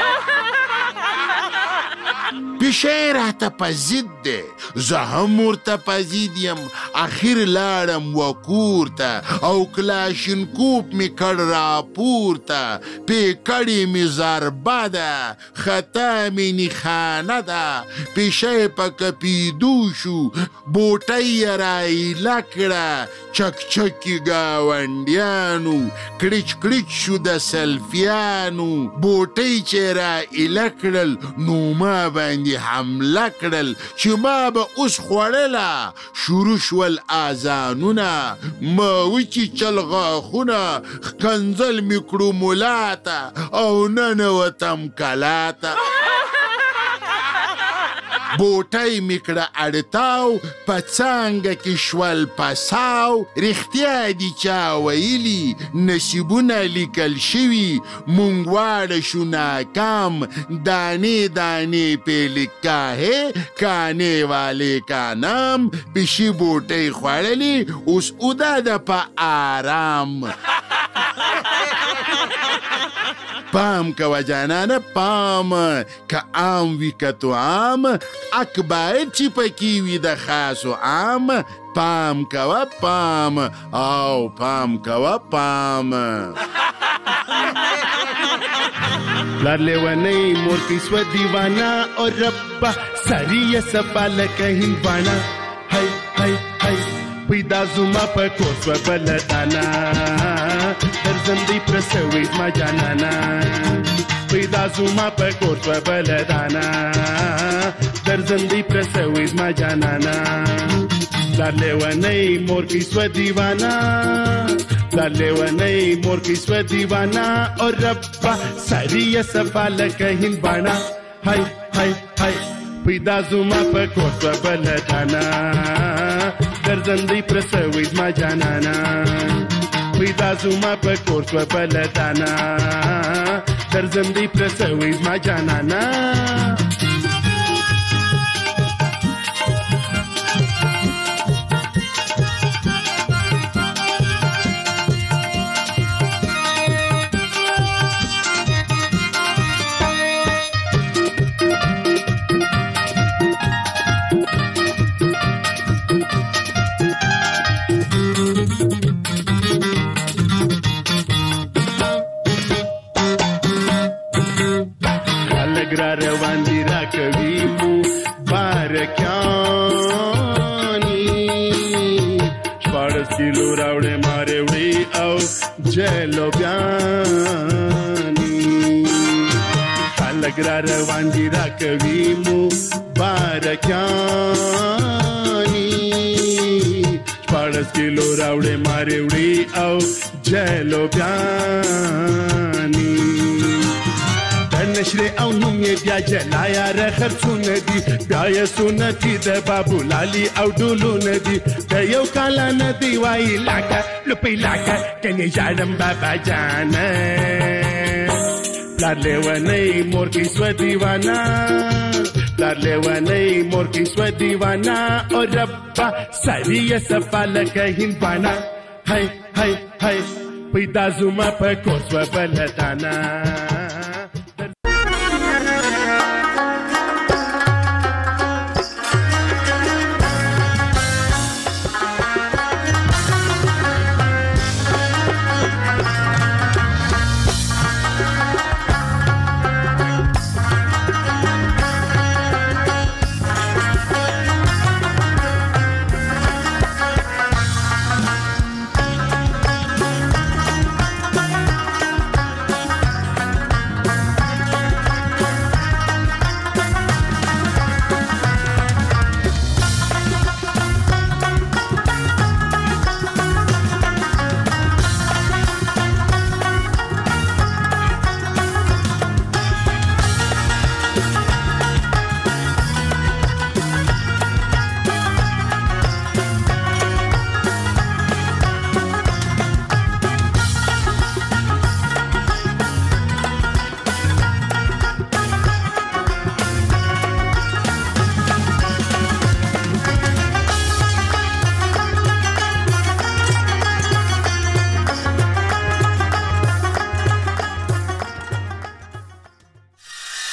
[SPEAKER 4] پیشی راته په ضد دی زه هم ورته په ضد یم اخر لاړم وکور ته او کلاشینکوپ مې کړ راپورته پیکړې مې ضربه ده خطا مې نښانه ده پیشی په کپیدو شو بوټۍ یې رایله کړه چک چکې ګاونډیانو کړچ کړچ شو د سلفیانو بوټۍ چې رایله کړل نو ما باندې حمله کړل چې ما به اوس خوړله شروع شول آذانونه ما وچیچل غاښونه ښکنځل مې کړو ملا ته او ننوتم کلا ته بوټۍ مې کړه اړتاو په څانګه کې شول پساو رښتیا دي چا ویلي نصیبونه لیکل شوي مونږ واړه شو ناکام دانې دانې پې لیکا ہے کانې والے کا نام پیشي بوټۍ خوړلې اوس اوده ده په آرام. پام کوه جانانه پام که عام وي که تو عام اک باید چې پکې وي د خاصو عام پام کوه پام او پام کوه پام.
[SPEAKER 7] لار لیونی مور کی سو دیوانا اور ربا سری سپا لکه هندوانا هی هی هی پیدا زما په کوڅ بلدانا در زندې پرسوي ما جانانا پیدا زما په کوڅ بلدانا در زندې پرسوي ما جانانا لار لیونی مور کی سو دیوانا لار لیونی مور کی سو دیوانا اور ربا سری صفا لکه هندوانا هاي هاي هاي پیدا زما په کوڅ بلدانا در زندې پرسوي ما جانانا پیدا زما په کوڅ بلدانا در زندې پرسوي ما جانانا. روان دی را کوي مو بارکانی شپاړس کیلو راوړې مارې وړې او جلو بیانی خلک را روان دی را کوي مو بارکانی شپاړس کیلو راوړې مارې وړې او جلو بیانی نشره او نوم یې بیا جلایا رخرڅونه دي بیا یې سنتي د بابو لالي او ډولونه دي د یو کال نه دی وای لاکه لپی لاکه کني جاړم بابا جان پلار لیونی مور کی سو دیوانا پلار لیونی مور کی سو دیوانا او ربا ساری صفا لکه هندوانا هاي هاي هاي پیدا زما په کوڅه بلدانا